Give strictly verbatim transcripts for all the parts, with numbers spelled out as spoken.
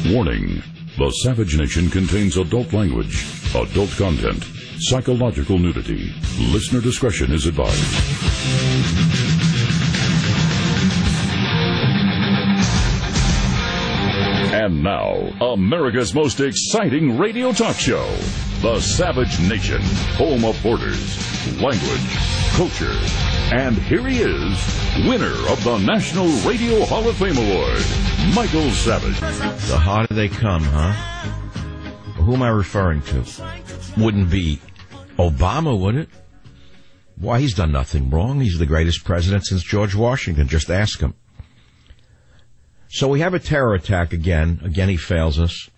Warning. The Savage Nation contains adult language, adult content, psychological nudity. Listener discretion is advised. And now, America's most exciting radio talk show, The Savage Nation, home of borders, language, culture. And here he is, winner of the National Radio Hall of Fame Award, Michael Savage. The harder they come, huh? Who am I referring to? Wouldn't be Obama, would it? Why, he's done nothing wrong. He's the greatest president since George Washington. Just ask him. So we have a terror attack again. Again, he fails us.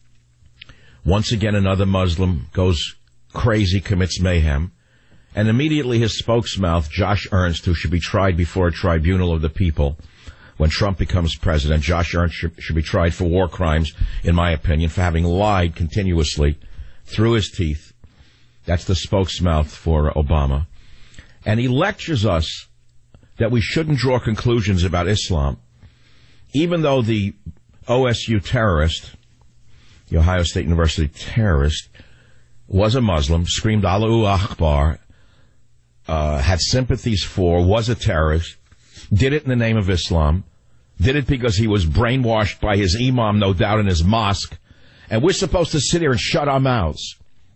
Once again, another Muslim goes crazy, commits mayhem. And immediately his spokesmouth, Josh Ernst, who should be tried before a tribunal of the people when Trump becomes president, Josh Ernst should, should be tried for war crimes, in my opinion, for having lied continuously through his teeth. That's the spokesmouth for Obama. And he lectures us that we shouldn't draw conclusions about Islam, even though the O S U terrorist, the Ohio State University terrorist, was a Muslim, screamed Allahu Akbar, uh, had sympathies for, was a terrorist, did it in the name of Islam, did it because he was brainwashed by his imam, no doubt, in his mosque, and we're supposed to sit here and shut our mouths.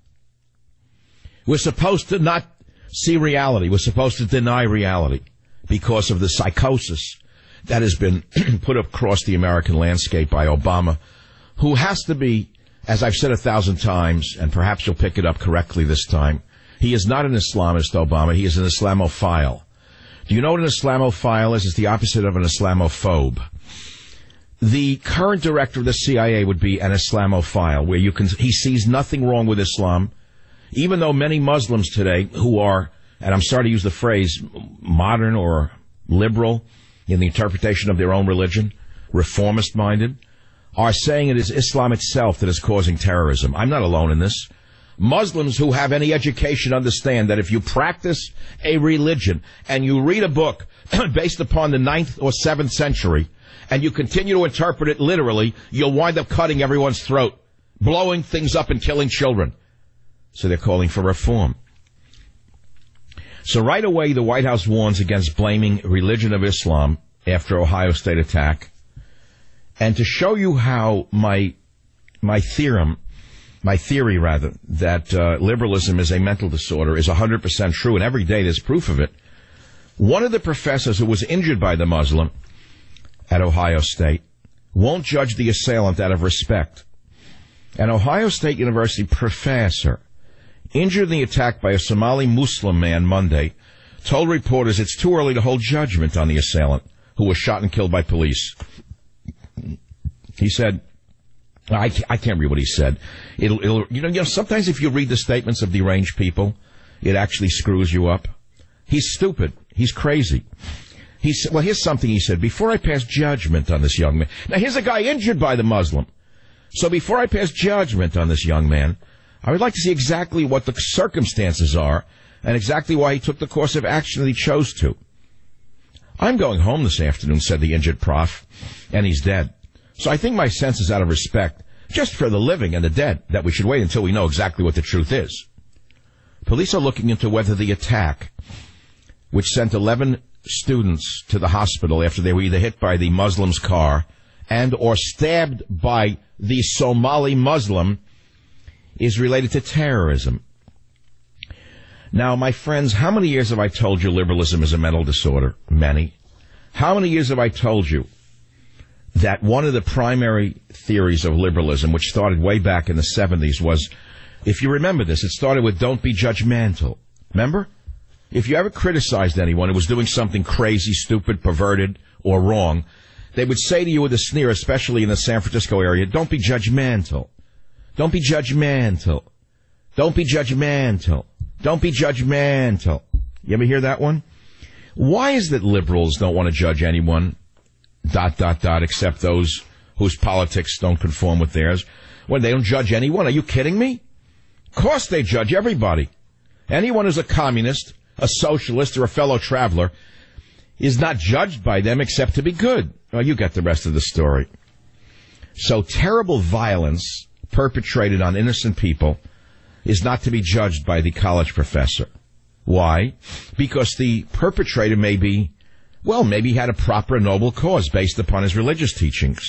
We're supposed to not see reality. We're supposed to deny reality because of the psychosis that has been put across the American landscape by Obama, who has to be, as I've said a thousand times, and perhaps you'll pick it up correctly this time, he is not an Islamist, Obama. He is an Islamophile. Do you know what an Islamophile is? It's the opposite of an Islamophobe. The current director of the C I A would be an Islamophile, where you can, he sees nothing wrong with Islam, even though many Muslims today who are, and I'm sorry to use the phrase, modern or liberal in the interpretation of their own religion, reformist-minded, are saying it is Islam itself that is causing terrorism. I'm not alone in this. Muslims who have any education understand that if you practice a religion and you read a book based upon the ninth or seventh century and you continue to interpret it literally, you'll wind up cutting everyone's throat, blowing things up and killing children. So they're calling for reform. So right away, the White House warns against blaming religion of Islam after Ohio State attack. And to show you how my my theorem, my theory rather, that uh, liberalism is a mental disorder is one hundred percent true, and every day there's proof of it. One of the professors who was injured by the Muslim at Ohio State won't judge the assailant out of respect. An Ohio State University professor injured in the attack by a Somali Muslim man Monday told reporters it's too early to hold judgment on the assailant who was shot and killed by police. He said, I, I can't read what he said. It'll, it'll, you know, you know, sometimes if you read the statements of deranged people, it actually screws you up. He's stupid. He's crazy. He said, well, here's something he said. Before I pass judgment on this young man. Now, here's a guy injured by the Muslim. So before I pass judgment on this young man, I would like to see exactly what the circumstances are and exactly why he took the course of action that he chose to. I'm going home this afternoon, said the injured prof, and he's dead. So I think my sense is out of respect, just for the living and the dead, that we should wait until we know exactly what the truth is. Police are looking into whether the attack, which sent eleven students to the hospital after they were either hit by the Muslim's car and or stabbed by the Somali Muslim, is related to terrorism. Now, my friends, how many years have I told you liberalism is a mental disorder? Many. How many years have I told you that one of the primary theories of liberalism, which started way back in the seventies, was, if you remember this, it started with don't be judgmental. Remember? If you ever criticized anyone who was doing something crazy, stupid, perverted, or wrong, they would say to you with a sneer, especially in the San Francisco area, don't be judgmental. Don't be judgmental. Don't be judgmental. Don't be judgmental. You ever hear that one? Why is it that liberals don't want to judge anyone, dot, dot, dot, except those whose politics don't conform with theirs? Well, they don't judge anyone. Are you kidding me? Of course they judge everybody. Anyone who's a communist, a socialist, or a fellow traveler is not judged by them except to be good. Well, you get the rest of the story. So terrible violence perpetrated on innocent people is not to be judged by the college professor. Why? Because the perpetrator may be, well, maybe he had a proper noble cause based upon his religious teachings.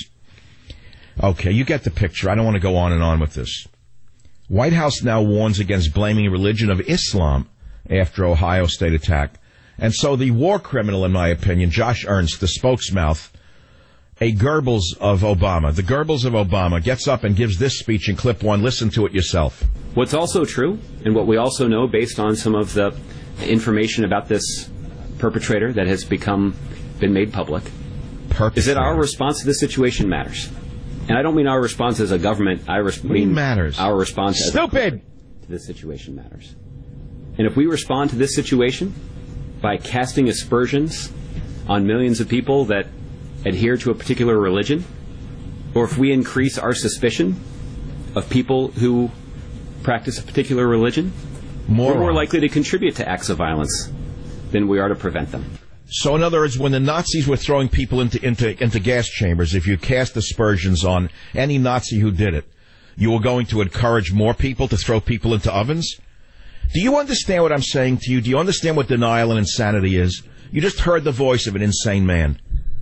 Okay, you get the picture. I don't want to go on and on with this. White House now warns against blaming religion of Islam after Ohio State attack. And so the war criminal, in my opinion, Josh Ernst, the spokesmouth, a Goebbels of Obama, the Goebbels of Obama, gets up and gives this speech in clip one. Listen to it yourself. What's also true, and what we also know based on some of the information about this perpetrator that has become been made public, is that our response to this situation matters. And I don't mean our response as a government. I res- mean matters. Our response as Stupid. a to this situation matters. And if we respond to this situation by casting aspersions on millions of people that adhere to a particular religion, or if we increase our suspicion of people who practice a particular religion, more we're more likely to contribute to acts of violence than we are to prevent them. So in other words, when the Nazis were throwing people into, into, into gas chambers, if you cast aspersions on any Nazi who did it, you were going to encourage more people to throw people into ovens? Do you understand what I'm saying to you? Do you understand what denial and insanity is? You just heard the voice of an insane man.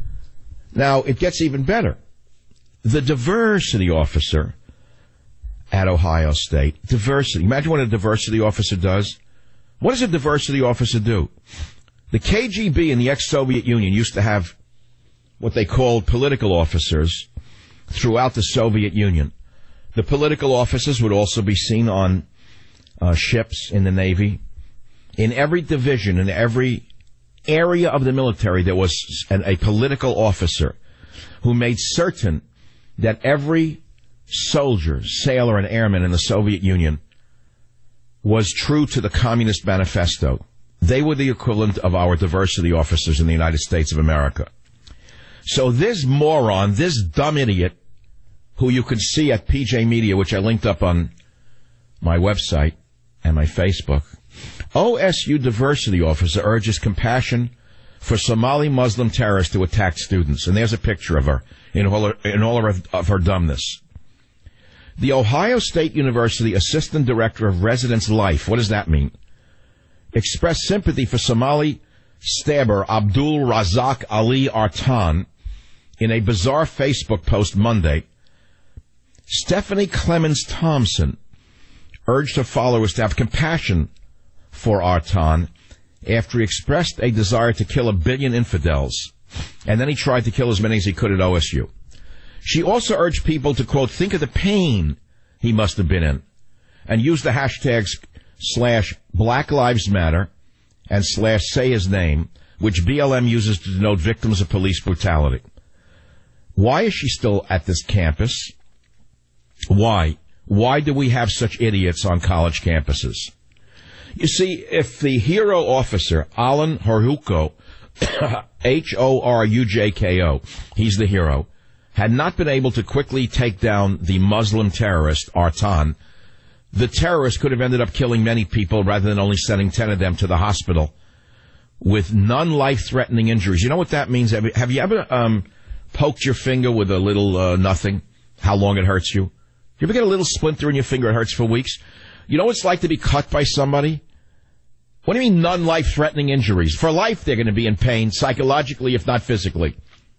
Now, it gets even better. The diversity officer at Ohio State, diversity. Imagine what a diversity officer does. What does a diversity officer do? The K G B in the ex-Soviet Union used to have what they called political officers throughout the Soviet Union. The political officers would also be seen on uh, ships in the Navy. In every division, in every area of the military, there was an, a political officer who made certain that every soldier, sailor, and airman in the Soviet Union was true to the Communist Manifesto. They were the equivalent of our diversity officers in the United States of America. So this moron, this dumb idiot, who you could see at P J Media, which I linked up on my website and my Facebook, O S U diversity officer urges compassion for Somali Muslim terrorists who attacked students. And there's a picture of her in all, her, in all of, her, of her dumbness. The Ohio State University Assistant Director of Residence Life, what does that mean? Expressed sympathy for Somali stabber Abdul Razak Ali Artan in a bizarre Facebook post Monday. Stephanie Clemens Thompson urged her followers to have compassion for Artan after he expressed a desire to kill a billion infidels, and then he tried to kill as many as he could at O S U. She also urged people to, quote, think of the pain he must have been in, and use the hashtags slash Black Lives Matter and slash say his name, which B L M uses to denote victims of police brutality. Why is she still at this campus? Why? Why do we have such idiots on college campuses? You see, if the hero officer, Alan Horujko, H O R U J K O, he's the hero, had not been able to quickly take down the Muslim terrorist, Artan, the terrorist could have ended up killing many people rather than only sending ten of them to the hospital with non-life-threatening injuries. You know what that means? Have you, have you ever um, poked your finger with a little uh, nothing, how long it hurts you? You ever get a little splinter in your finger, it hurts for weeks? You know what it's like to be cut by somebody? What do you mean non-life-threatening injuries? For life, they're going to be in pain, psychologically, if not physically.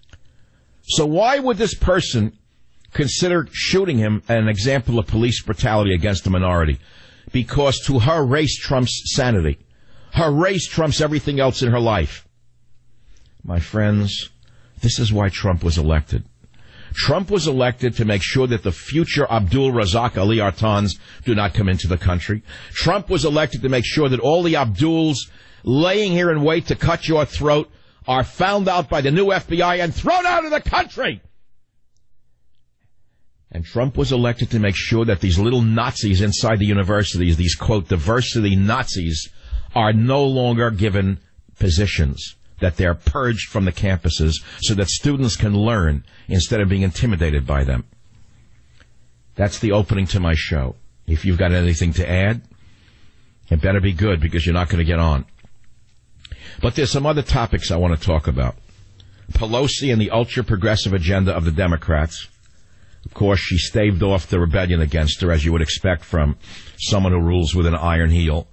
So why would this person consider shooting him an example of police brutality against a minority? Because to her, race trumps sanity. Her race trumps everything else in her life. My friends, this is why Trump was elected. Trump was elected to make sure that the future Abdul Razak Ali Artans do not come into the country. Trump was elected to make sure that all the Abduls laying here in wait to cut your throat are found out by the new F B I and thrown out of the country. And Trump was elected to make sure that these little Nazis inside the universities, these, quote, diversity Nazis, are no longer given positions, that they're purged from the campuses so that students can learn instead of being intimidated by them. That's the opening to my show. If you've got anything to add, it better be good because you're not going to get on. But there's some other topics I want to talk about. Pelosi and the ultra-progressive agenda of the Democrats. Of course, she staved off the rebellion against her, as you would expect from someone who rules with an iron heel.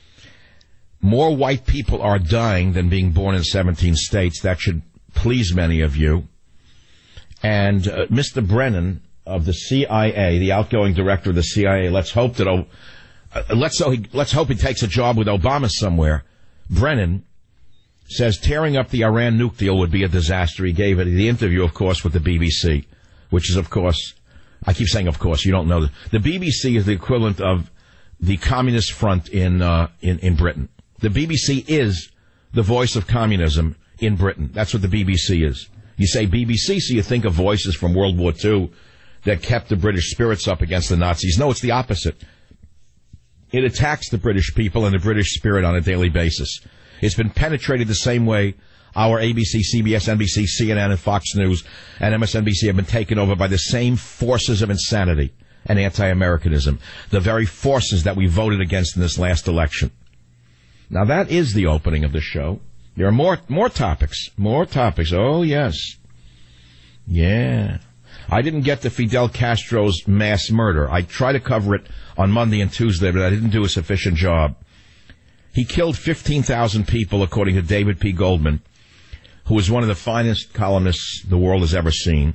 More white people are dying than being born in seventeen states. That should please many of you. And uh, Mister Brennan of the C I A, the outgoing director of the C I A, let's hope that oh, uh, let's so he, let's hope he takes a job with Obama somewhere. Brennan says tearing up the Iran nuke deal would be a disaster. He gave it the interview, of course, with the B B C, which is, of course, I keep saying, of course, you don't know. The B B C is the equivalent of the Communist Front in uh, in in Britain. The B B C is the voice of communism in Britain. That's what the B B C is. You say B B C, so you think of voices from World War Two that kept the British spirits up against the Nazis. No, it's the opposite. It attacks the British people and the British spirit on a daily basis. It's been penetrated the same way our A B C, C B S, N B C, C N N, and Fox News and M S N B C have been taken over by the same forces of insanity and anti-Americanism, the very forces that we voted against in this last election. Now, that is the opening of the show. There are more more topics, more topics. Oh, yes. Yeah. I didn't get to Fidel Castro's mass murder. I tried to cover it on Monday and Tuesday, but I didn't do a sufficient job. He killed fifteen thousand people, according to David P. Goldman, who is one of the finest columnists the world has ever seen.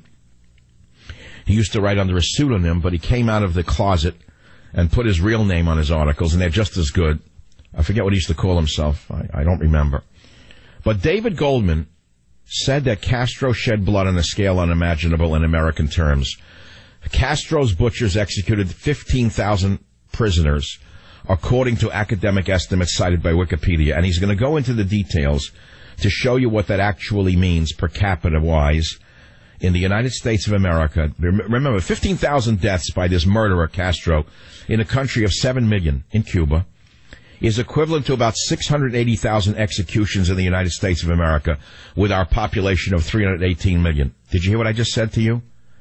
He used to write under a pseudonym, but he came out of the closet and put his real name on his articles, and they're just as good. I forget what he used to call himself. I, I don't remember. But David Goldman said that Castro shed blood on a scale unimaginable in American terms. Castro's butchers executed fifteen thousand prisoners, according to academic estimates cited by Wikipedia. And he's going to go into the details to show you what that actually means per capita-wise in the United States of America. Remember, fifteen thousand deaths by this murderer, Castro, in a country of seven million in Cuba, is equivalent to about six hundred eighty thousand executions in the United States of America with our population of three hundred eighteen million. Did you hear what I just said to you?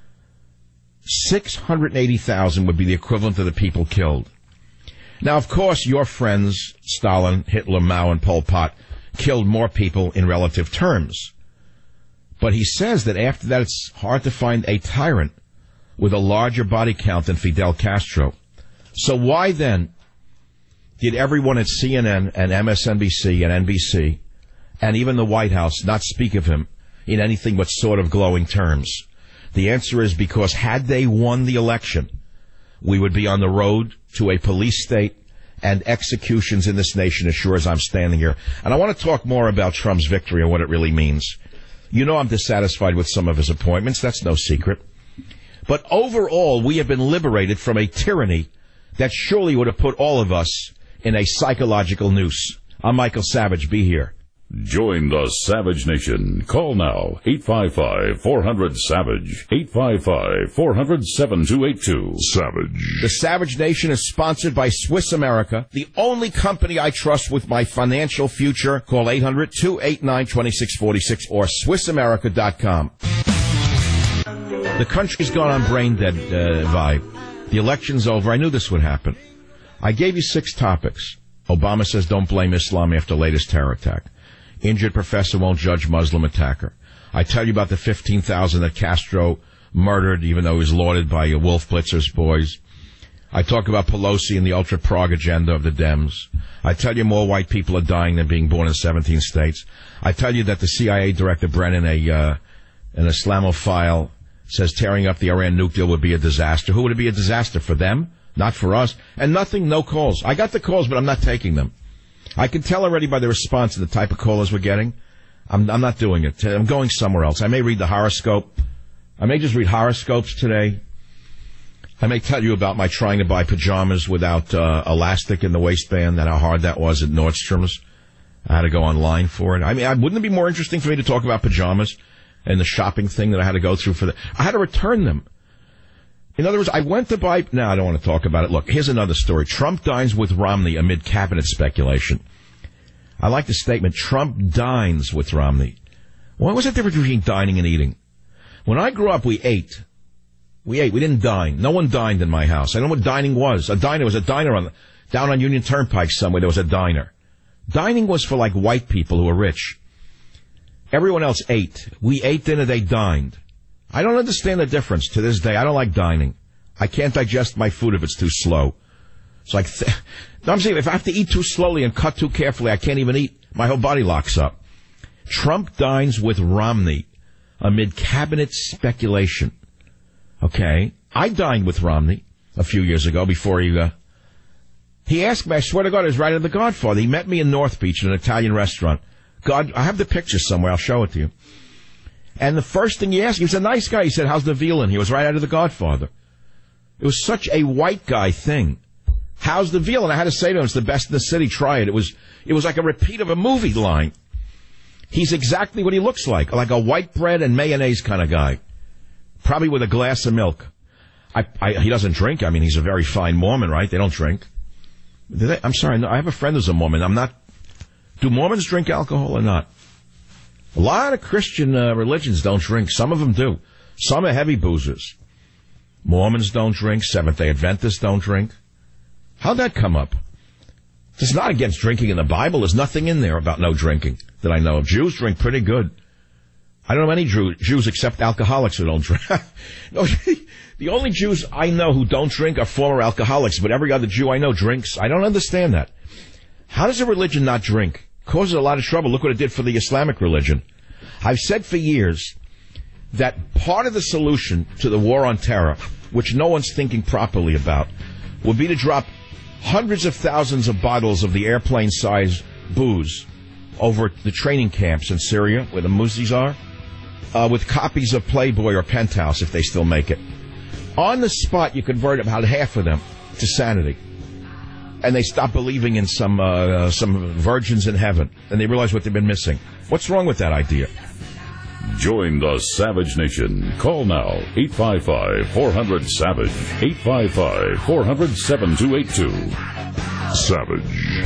six hundred eighty thousand would be the equivalent of the people killed. Now, of course, your friends, Stalin, Hitler, Mao, and Pol Pot, killed more people in relative terms. But he says that after that, it's hard to find a tyrant with a larger body count than Fidel Castro. So why then did everyone at C N N and M S N B C and N B C and even the White House not speak of him in anything but sort of glowing terms? The answer is because had they won the election, we would be on the road to a police state and executions in this nation as sure as I'm standing here. And I want to talk more about Trump's victory and what it really means. You know I'm dissatisfied with some of his appointments. That's no secret. But overall, we have been liberated from a tyranny that surely would have put all of us in a psychological noose. I'm Michael Savage. Be here. Join the Savage Nation. Call now, eight five five, four hundred, SAVAGE, eight five five, four hundred, seven two eight two. Savage. The Savage Nation is sponsored by Swiss America, the only company I trust with my financial future. Call eight hundred, two eight nine, two six four six or Swiss America dot com. The country's gone on brain dead uh, vibe. The election's over. I knew this would happen. I gave you six topics. Obama says don't blame Islam after latest terror attack. Injured professor won't judge Muslim attacker. I tell you about the fifteen thousand that Castro murdered, even though he was lauded by Wolf Blitzer's boys. I talk about Pelosi and the ultra-Prague agenda of the Dems. I tell you more white people are dying than being born in seventeen states. I tell you that the C I A director, Brennan, a, uh, an Islamophile, says tearing up the Iran nuke deal would be a disaster. Who would it be a disaster? For them? Not for us. And nothing, no calls. I got the calls, but I'm not taking them. I can tell already by the response to the type of callers we're getting. I'm, I'm not doing it. I'm going somewhere else. I may read the horoscope. I may just read horoscopes today. I may tell you about my trying to buy pajamas without uh, elastic in the waistband and how hard that was at Nordstrom's. I had to go online for it. I mean, wouldn't it be more interesting for me to talk about pajamas and the shopping thing that I had to go through for that? I had to return them. In other words, I went to buy... No, I don't want to talk about it. Look, here's another story. Trump dines with Romney amid cabinet speculation. I like the statement, Trump dines with Romney. What was the difference between dining and eating? When I grew up, we ate. We ate. We didn't dine. No one dined in my house. I don't know what dining was. A diner was a diner on down on Union Turnpike somewhere. There was a diner. Dining was for, like, white people who were rich. Everyone else ate. We ate dinner. They dined. I don't understand the difference to this day. I don't like dining. I can't digest my food if it's too slow. It's like, th- no, I'm saying if I have to eat too slowly and cut too carefully, I can't even eat. My whole body locks up. Trump dines with Romney amid cabinet speculation. Okay. I dined with Romney a few years ago before he, uh, he asked me, I swear to God, it was right in The Godfather. He met me in North Beach in an Italian restaurant. God, I have the picture somewhere. I'll show it to you. And the first thing he asked, he was a nice guy. He said, how's the veal in? He was right out of The Godfather. It was such a white guy thing. How's the veal? And I had to say to him, it's the best in the city. Try it. It was, it was like a repeat of a movie line. He's exactly what he looks like, like a white bread and mayonnaise kind of guy. Probably with a glass of milk. I, I, he doesn't drink. I mean, he's a very fine Mormon, right? They don't drink. Do they? I'm sorry. No, I have a friend who's a Mormon. I'm not. Do Mormons drink alcohol or not? A lot of Christian uh, religions don't drink. Some of them do. Some are heavy boozers. Mormons don't drink. Seventh-day Adventists don't drink. How'd that come up? It's not against drinking in the Bible. There's nothing in there about no drinking that I know of. Jews drink pretty good. I don't know any Jew, Jews except alcoholics who don't drink. No, the only Jews I know who don't drink are former alcoholics, but every other Jew I know drinks. I don't understand that. How does a religion not drink? Causes a lot of trouble. Look what it did for the Islamic religion. I've said for years that part of the solution to the war on terror, which no one's thinking properly about, would be to drop hundreds of thousands of bottles of the airplane-sized booze over the training camps in Syria, where the Muzzis are, uh, with copies of Playboy or Penthouse, if they still make it. On the spot, you convert about half of them to sanity. And they stop believing in some uh, some virgins in heaven, and they realize what they've been missing. What's wrong with that idea? Join the Savage Nation. Call now, eight five five, four hundred, SAVAGE, eight five five, four hundred, seven two eight two. Savage.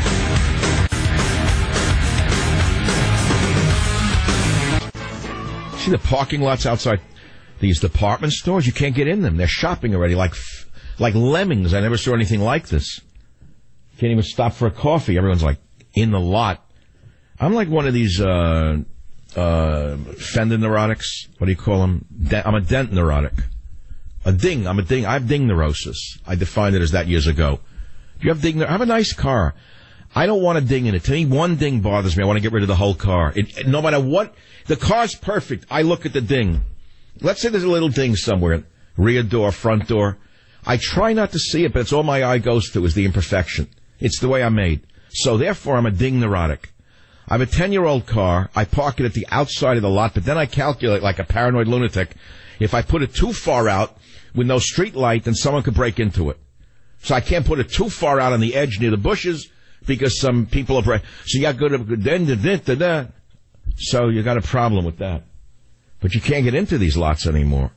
See the parking lots outside these department stores? You can't get in them. They're shopping already like like lemmings. I never saw anything like this. Can't even stop for a coffee. Everyone's like in the lot. I'm like one of these uh, uh, fender neurotics. What do you call them? De- I'm a dent neurotic. A ding. I'm a ding. I have ding neurosis. I defined it as that years ago. Do you have ding? I have a nice car. I don't want a ding in it. To me, one ding bothers me. I want to get rid of the whole car. It, no matter what, the car's perfect. I look at the ding. Let's say there's a little ding somewhere. Rear door, front door. I try not to see it, but it's all my eye goes to is the imperfection. It's the way I'm made. So therefore, I'm a ding neurotic. I have a ten-year-old car. I park it at the outside of the lot, but then I calculate like a paranoid lunatic. If I put it too far out with no street light, then someone could break into it. So I can't put it too far out on the edge near the bushes because some people are breaking. So you got to go to... So you got a problem with that. But you can't get into these lots anymore.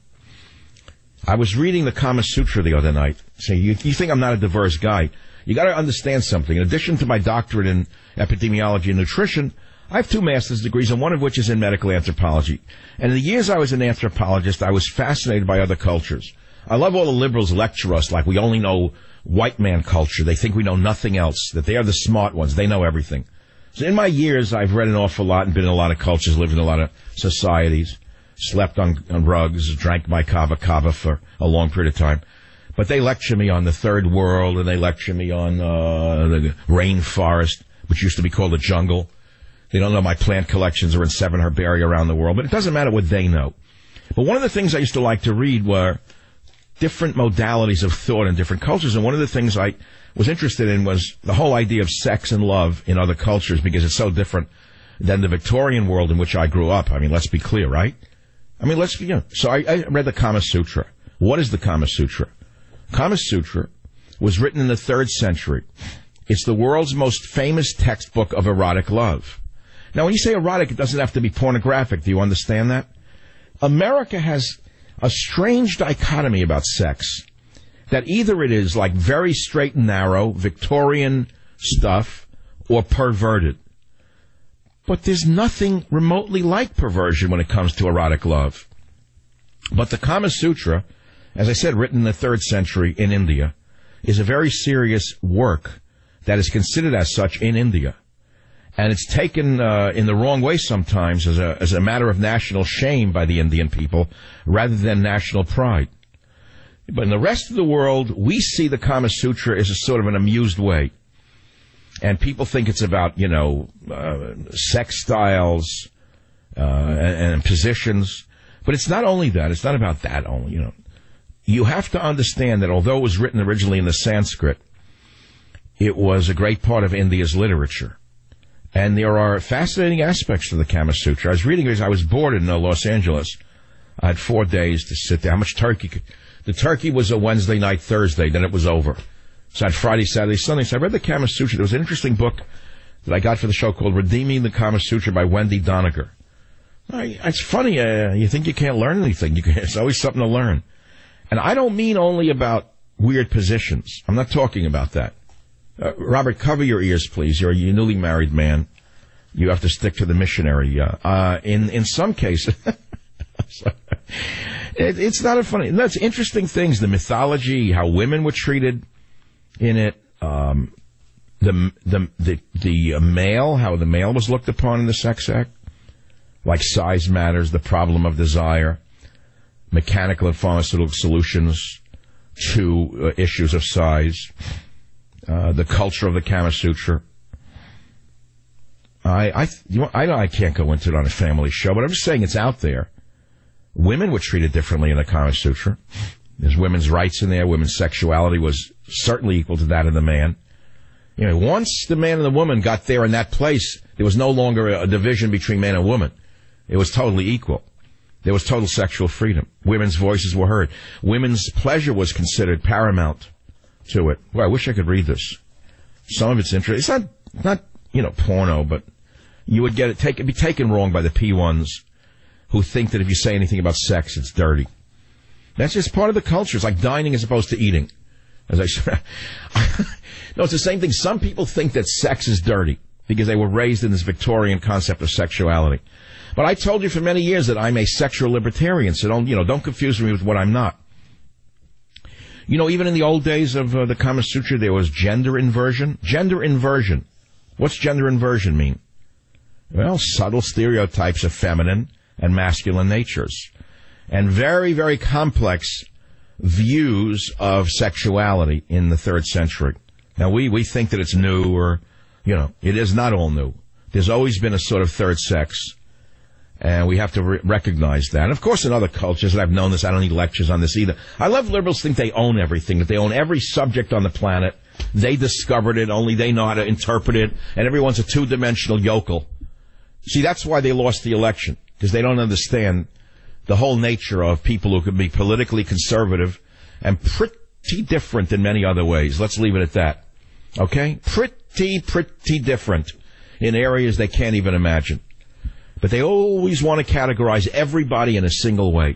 I was reading the Kama Sutra the other night. So you, you think I'm not a diverse guy. You got to understand something. In addition to my doctorate in epidemiology and nutrition, I have two master's degrees, and one of which is in medical anthropology. And in the years I was an anthropologist, I was fascinated by other cultures. I love all the liberals lecture us like we only know white man culture. They think we know nothing else, that they are the smart ones. They know everything. So in my years, I've read an awful lot and been in a lot of cultures, lived in a lot of societies, slept on, on rugs, drank my kava kava for a long period of time. But they lecture me on the third world, and they lecture me on uh, the rainforest, which used to be called the jungle. They don't know my plant collections are in seven herbaria around the world, but it doesn't matter what they know. But one of the things I used to like to read were different modalities of thought in different cultures, and one of the things I was interested in was the whole idea of sex and love in other cultures, because it's so different than the Victorian world in which I grew up. I mean, let's be clear, right? I mean, let's be, you know. So I, I read the Kama Sutra. What is the Kama Sutra? Kama Sutra was written in the third century. It's the world's most famous textbook of erotic love. Now, when you say erotic, it doesn't have to be pornographic. Do you understand that? America has a strange dichotomy about sex, that either it is like very straight and narrow, Victorian stuff, or perverted. But there's nothing remotely like perversion when it comes to erotic love. But the Kama Sutra, as I said, written in the third century in India, is a very serious work that is considered as such in India. And it's taken uh, in the wrong way sometimes as a as a matter of national shame by the Indian people rather than national pride. But in the rest of the world, we see the Kama Sutra as a sort of an amused way. And people think it's about, you know, uh, sex styles uh, and, and positions. But it's not only that. It's not about that only, you know. You have to understand that although it was written originally in the Sanskrit, it was a great part of India's literature. And there are fascinating aspects to the Kama Sutra. I was reading it. I was bored in uh, Los Angeles. I had four days to sit there. How much turkey? Could, the turkey was a Wednesday night, Thursday. Then it was over. So I had Friday, Saturday, Sunday. So I read the Kama Sutra. There was an interesting book that I got for the show called Redeeming the Kama Sutra by Wendy Doniger. I, it's funny. Uh, you think you can't learn anything. You can, it's always something to learn. And I don't mean only about weird positions. I'm not talking about that. Uh, Robert, cover your ears, please. You're a newly married man. You have to stick to the missionary. Uh, uh, in in some cases, it, it's not a funny. No, it's interesting things. The mythology, how women were treated in it. Um, the the the the male, how the male was looked upon in the sex act, like size matters, the problem of desire, mechanical and pharmaceutical solutions to uh, issues of size. Uh, the culture of the Kama Sutra. I, I, you know, I know I can't go into it on a family show, but I'm just saying it's out there. Women were treated differently in the Kama Sutra. There's women's rights in there. Women's sexuality was certainly equal to that of the man. You know, once the man and the woman got there in that place, there was no longer a, a division between man and woman. It was totally equal. There was total sexual freedom. Women's voices were heard. Women's pleasure was considered paramount to it. Well, I wish I could read this. Some of it's interesting. It's not, not, you know, porno, but you would get it, take it, be taken wrong by the P ones who think that if you say anything about sex, it's dirty. That's just part of the culture. It's like dining as opposed to eating. As I said, no, it's the same thing. Some people think that sex is dirty because they were raised in this Victorian concept of sexuality. But I told you for many years that I'm a sexual libertarian, so don't, you know, don't confuse me with what I'm not. You know, even in the old days of uh, the Kama Sutra, there was gender inversion. Gender inversion. What's gender inversion mean? Well, subtle stereotypes of feminine and masculine natures. And very, very complex views of sexuality in the third century. Now, we, we think that it's new or, you know, it is not all new. There's always been a sort of third sex. And we have to re- recognize that. And of course, in other cultures, and I've known this, I don't need lectures on this either. I love liberals think they own everything, that they own every subject on the planet. They discovered it, only they know how to interpret it, and everyone's a two-dimensional yokel. See, that's why they lost the election, because they don't understand the whole nature of people who can be politically conservative and pretty different in many other ways. Let's leave it at that. Okay? Pretty, pretty different in areas they can't even imagine. But they always want to categorize everybody in a single way.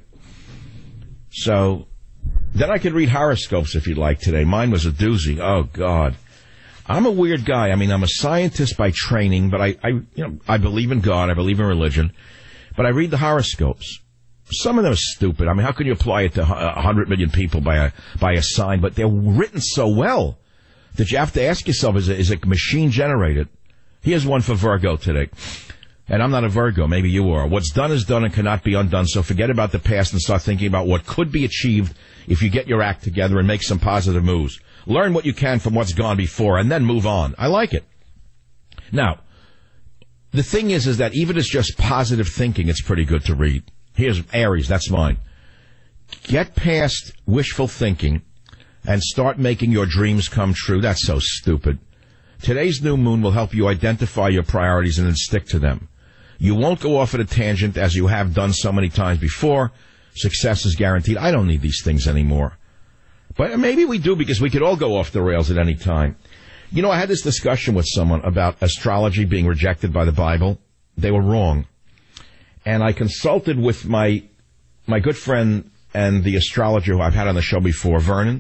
So, then I could read horoscopes if you'd like today. Mine was a doozy. Oh, God. I'm a weird guy. I mean, I'm a scientist by training, but I, I, you know, I believe in God. I believe in religion. But I read the horoscopes. Some of them are stupid. I mean, how can you apply it to a hundred million people by a, by a sign? But they're written so well that you have to ask yourself, is it, is it machine generated? Here's one for Virgo today. And I'm not a Virgo. Maybe you are. What's done is done and cannot be undone. So forget about the past and start thinking about what could be achieved if you get your act together and make some positive moves. Learn what you can from what's gone before and then move on. I like it. Now, the thing is, is that even if it's just positive thinking, it's pretty good to read. Here's Aries. That's mine. Get past wishful thinking and start making your dreams come true. That's so stupid. Today's new moon will help you identify your priorities and then stick to them. You won't go off at a tangent as you have done so many times before. Success is guaranteed. I don't need these things anymore. But maybe we do, because we could all go off the rails at any time. You know, I had this discussion with someone about astrology being rejected by the Bible. They were wrong. And I consulted with my my good friend and the astrologer who I've had on the show before, Vernon.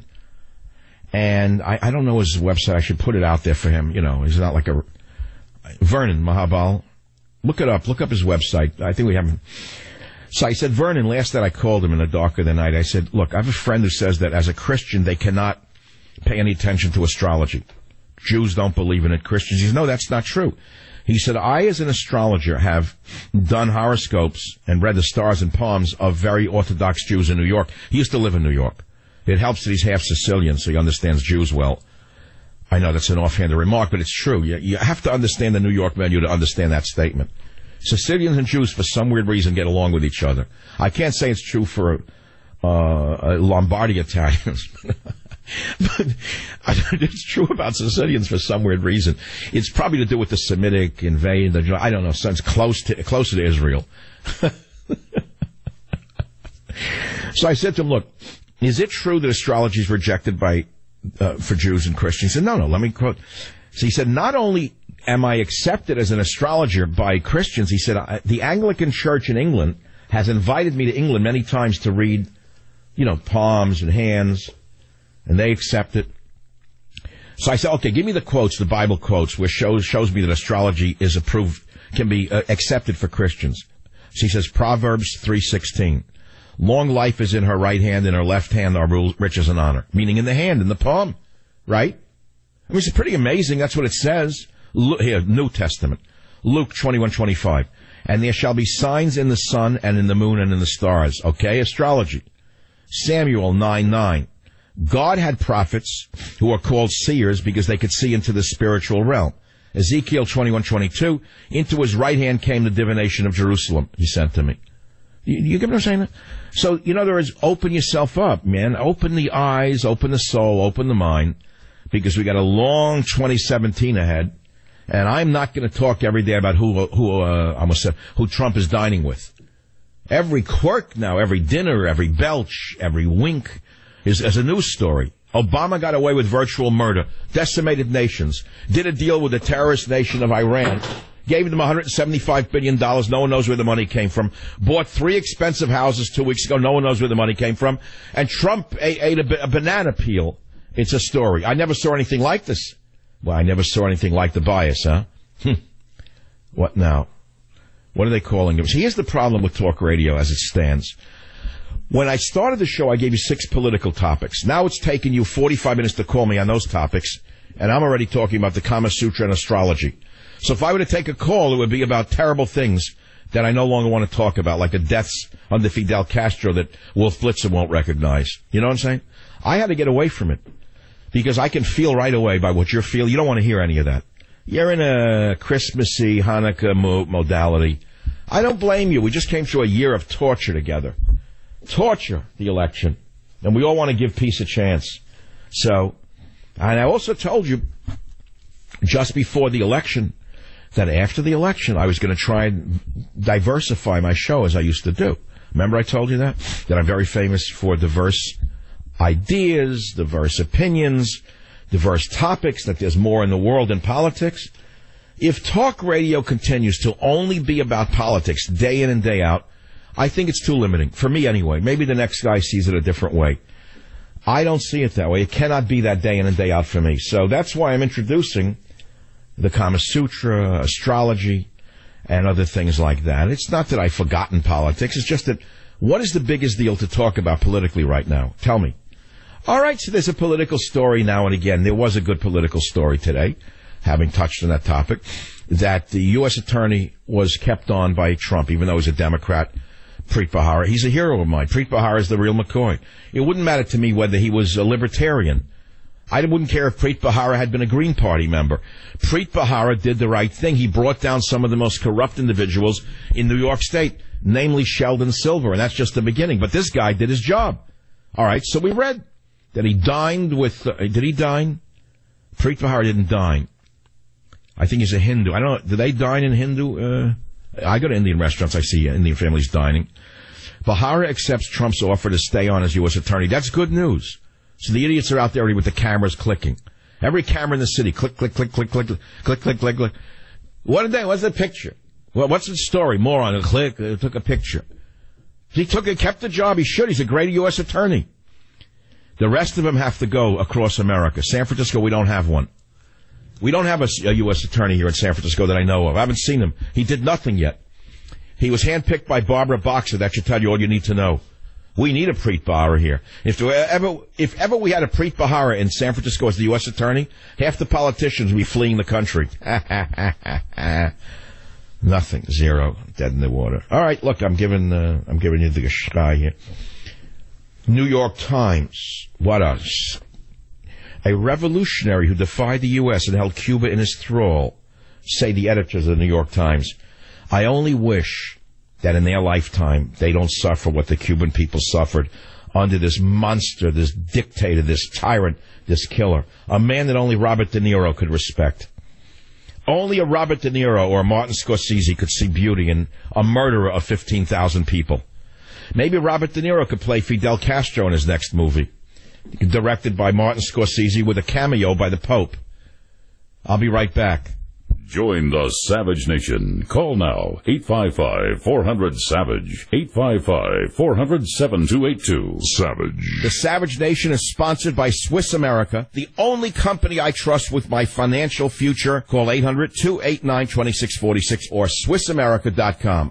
And I, I don't know his website. I should put it out there for him. You know, he's not like a... Vernon Mahabal. Look it up. Look up his website. I think we have... So I said, Vernon, last night I called him in the dark of the night. I said, look, I have a friend who says that as a Christian, they cannot pay any attention to astrology. Jews don't believe in it. Christians, he says, no, that's not true. He said, I, as an astrologer, have done horoscopes and read the stars and palms of very Orthodox Jews in New York. He used to live in New York. It helps that he's half Sicilian, so he understands Jews well. I know that's an offhanded remark, but it's true. You, you have to understand the New York menu to understand that statement. Sicilians and Jews, for some weird reason, get along with each other. I can't say it's true for uh, Lombardy Italians. But it's true about Sicilians for some weird reason. It's probably to do with the Semitic invasion. The, I don't know. So it's close to closer to Israel. So I said to him, "Look, is it true that astrology is rejected by uh, for Jews and Christians?" He said, "No, no. Let me quote." So he said, "Not only am I accepted as an astrologer by Christians," he said, "the Anglican Church in England has invited me to England many times to read, you know, palms and hands." And they accept it. So I said, okay, give me the quotes, the Bible quotes, which shows shows me that astrology is approved, can be uh, accepted for Christians. So he says, Proverbs three sixteen. Long life is in her right hand, in her left hand are riches and honor. Meaning in the hand, in the palm, right? I mean, it's pretty amazing. That's what it says. Lu- Here, New Testament. Luke twenty-one twenty-five. And there shall be signs in the sun and in the moon and in the stars. Okay, astrology. Samuel nine nine. God had prophets who are called seers because they could see into the spiritual realm. Ezekiel twenty-one twenty-two, into his right hand came the divination of Jerusalem, he sent to me. You, you get what I'm saying? So, in other words, open yourself up, man. Open the eyes, open the soul, open the mind, because we got a long twenty seventeen ahead, and I'm not going to talk every day about who, who, uh, I almost said, who Trump is dining with. Every quirk now, every dinner, every belch, every wink, is as a news story. Obama got away with virtual murder, decimated nations, did a deal with the terrorist nation of Iran, gave them one hundred seventy-five billion dollars, no one knows where the money came from, bought three expensive houses two weeks ago, no one knows where the money came from, and Trump ate, ate a, a banana peel. It's a story. I never saw anything like this. Well, I never saw anything like the bias, huh? Hmm. What now? What are they calling him? So here's the problem with talk radio as it stands. When I started the show, I gave you six political topics. Now it's taken you forty-five minutes to call me on those topics, and I'm already talking about the Kama Sutra and astrology. So if I were to take a call, it would be about terrible things that I no longer want to talk about, like the deaths under Fidel Castro that Wolf Blitzer won't recognize. You know what I'm saying? I had to get away from it, because I can feel right away by what you're feeling. You don't want to hear any of that. You're in a Christmassy Hanukkah mo- modality. I don't blame you. We just came through a year of torture together. Torture, the election. And we all want to give peace a chance. So, and I also told you just before the election that after the election I was going to try and diversify my show as I used to do. Remember I told you that? That I'm very famous for diverse ideas, diverse opinions, diverse topics, that there's more in the world than politics. If talk radio continues to only be about politics day in and day out, I think it's too limiting. For me, anyway. Maybe the next guy sees it a different way. I don't see it that way. It cannot be that day in and day out for me. So that's why I'm introducing the Kama Sutra, astrology, and other things like that. It's not that I've forgotten politics. It's just that, what is the biggest deal to talk about politically right now? Tell me. All right, so there's a political story now and again. There was a good political story today, having touched on that topic, that the U S attorney was kept on by Trump, even though he's a Democrat. Preet Bharara. He's a hero of mine. Preet Bharara is the real McCoy. It wouldn't matter to me whether he was a libertarian. I wouldn't care if Preet Bharara had been a Green Party member. Preet Bharara did the right thing. He brought down some of the most corrupt individuals in New York State, namely Sheldon Silver, and that's just the beginning. But this guy did his job. All right, so we read that he dined with... Uh, did he dine? Preet Bharara didn't dine. I think he's a Hindu. I don't know. Do they dine in Hindu... Uh, I go to Indian restaurants. I see Indian families dining. Bharara accepts Trump's offer to stay on as U S attorney. That's good news. So the idiots are out there with the cameras clicking. Every camera in the city, click, click, click, click, click, click, click, click, click. What did they? What's the picture? Well, what's the story? Moron. Click. They took a picture. He took it, kept the job. He should. He's a great U S attorney. The rest of them have to go across America. San Francisco, we don't have one. We don't have a, a U S attorney here in San Francisco that I know of. I haven't seen him. He did nothing yet. He was handpicked by Barbara Boxer. That should tell you all you need to know. We need a Preet Bharara here. If there ever, if ever we had a Preet Bharara in San Francisco as the U S attorney, half the politicians would be fleeing the country. Nothing. Zero. Dead in the water. All right, look, I'm giving, uh, I'm giving you the sky here. New York Times. What else? A revolutionary who defied the U S and held Cuba in his thrall, say the editors of the New York Times. I only wish that in their lifetime they don't suffer what the Cuban people suffered under this monster, this dictator, this tyrant, this killer. A man that only Robert De Niro could respect. Only a Robert De Niro or Martin Scorsese could see beauty in a murderer of fifteen thousand people. Maybe Robert De Niro could play Fidel Castro in his next movie, directed by Martin Scorsese with a cameo by the Pope. I'll be right back. Join the Savage Nation. Call now, eight five five, four hundred, SAVAGE, eight five five, four hundred, seven two eight two. Savage. The Savage Nation is sponsored by Swiss America, the only company I trust with my financial future. Call eight hundred, two eight nine, two six four six or Swiss America dot com.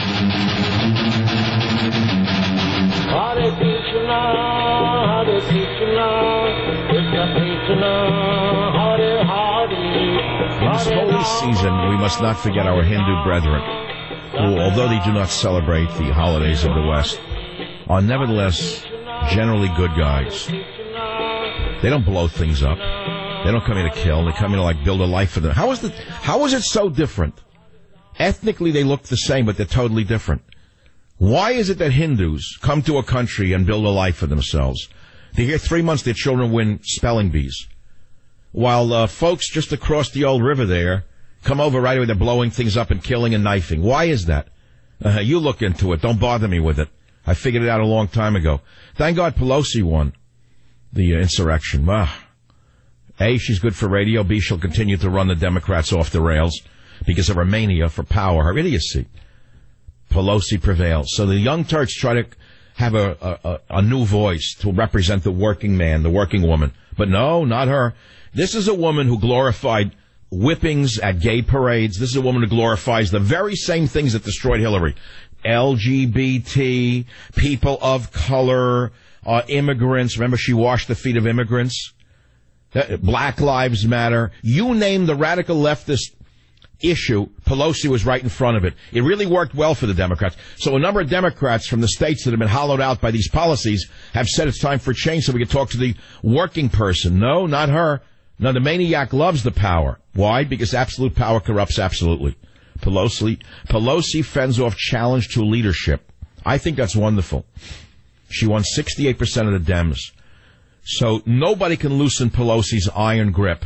Hare Krishna, Hare Krishna, Krishna Krishna, Hare Hare. In this holy season, we must not forget our Hindu brethren, who, although they do not celebrate the holidays of the West, are nevertheless generally good guys. They don't blow things up. They don't come here to kill. They come here to, like, build a life for them. How is the, how is it so different? Ethnically, they look the same, but they're totally different. Why is it that Hindus come to a country and build a life for themselves? They hear three months their children win spelling bees, while uh, folks just across the old river there come over right away, they're blowing things up and killing and knifing. Why is that? Uh, you look into it. Don't bother me with it. I figured it out a long time ago. Thank God Pelosi won the uh, insurrection. Ah. A, she's good for radio. B, she'll continue to run the Democrats off the rails because of her mania for power, her idiocy. Pelosi prevails. So the Young Turks try to have a, a, a new voice to represent the working man, the working woman. But no, not her. This is a woman who glorified whippings at gay parades. This is a woman who glorifies the very same things that destroyed Hillary. L G B T, people of color, uh, immigrants. Remember, she washed the feet of immigrants. Black Lives Matter. You name the radical leftist issue, Pelosi was right in front of it. It really worked well for the Democrats. So a number of Democrats from the states that have been hollowed out by these policies have said it's time for change so we can talk to the working person. No, not her. No, the maniac loves the power. Why? Because absolute power corrupts absolutely. Pelosi, Pelosi fends off challenge to leadership. I think that's wonderful. She won sixty-eight percent of the Dems. So nobody can loosen Pelosi's iron grip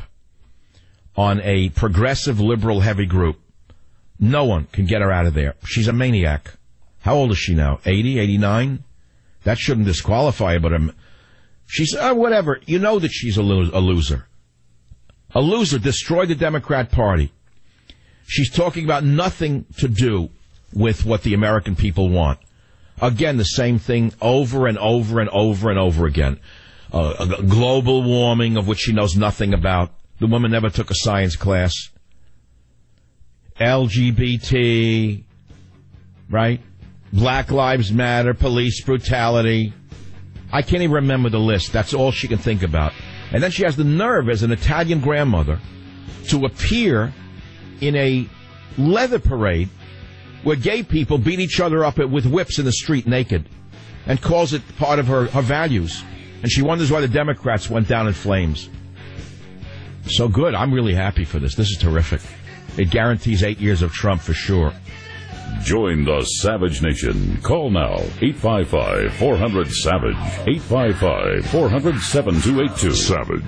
on a progressive liberal heavy group. No one can get her out of there. She's a maniac. How old is she now? eighty, eighty-nine? That shouldn't disqualify her, but um, she's, uh, whatever. You know that she's a, lo- a loser. A loser destroyed the Democrat Party. She's talking about nothing to do with what the American people want. Again, the same thing over and over and over and over again. Uh, a global warming of which she knows nothing about. The woman never took a science class. L G B T, right? Black Lives Matter, police brutality. I can't even remember the list. That's all she can think about. And then she has the nerve as an Italian grandmother to appear in a leather parade where gay people beat each other up with whips in the street naked and calls it part of her, her values. And she wonders why the Democrats went down in flames. So good. I'm really happy for this. This is terrific. It guarantees eight years of Trump for sure. Join the Savage Nation. Call now, eight five five, four hundred, SAVAGE, eight five five, four hundred, seven two eight two. Savage.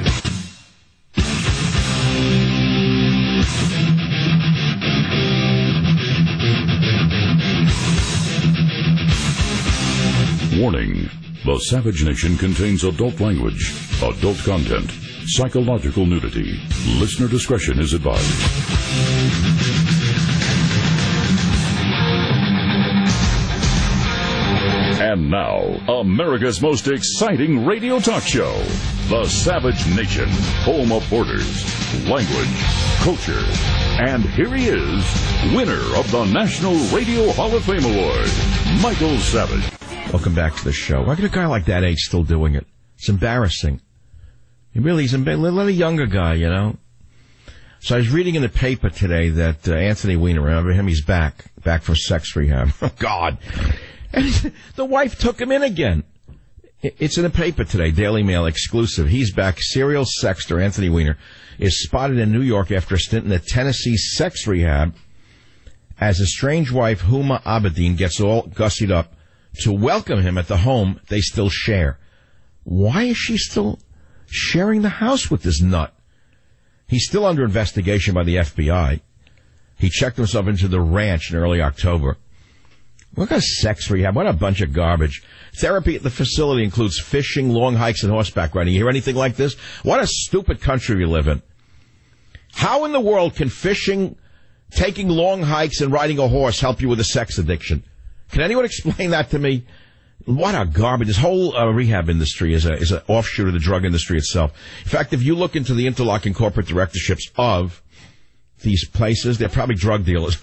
Warning. The Savage Nation contains adult language, adult content, psychological nudity. Listener discretion is advised. And now, America's most exciting radio talk show, The Savage Nation, home of borders, language, culture. And here he is, winner of the National Radio Hall of Fame Award, Michael Savage. Welcome back to the show. Why could a guy like that age still doing it? It's embarrassing. He really is a little younger guy, you know. So I was reading in the paper today that uh, Anthony Weiner, remember him? He's back, back from sex rehab. Oh, God. And the wife took him in again. It's in the paper today, Daily Mail exclusive. He's back. Serial sexter Anthony Weiner is spotted in New York after a stint in a Tennessee sex rehab as his strange wife, Huma Abedin, gets all gussied up to welcome him at the home they still share. Why is she still sharing the house with this nut? He's still under investigation by the F B I. He checked himself into the ranch in early October. What kind of sex rehab? What a bunch of garbage. Therapy at the facility includes fishing, long hikes, and horseback riding. You hear anything like this? What a stupid country we live in. How in the world can fishing, taking long hikes, and riding a horse help you with a sex addiction? Can anyone explain that to me? What a garbage. This whole uh, rehab industry is a is an offshoot of the drug industry itself. In fact, if you look into the interlocking corporate directorships of these places, they're probably drug dealers.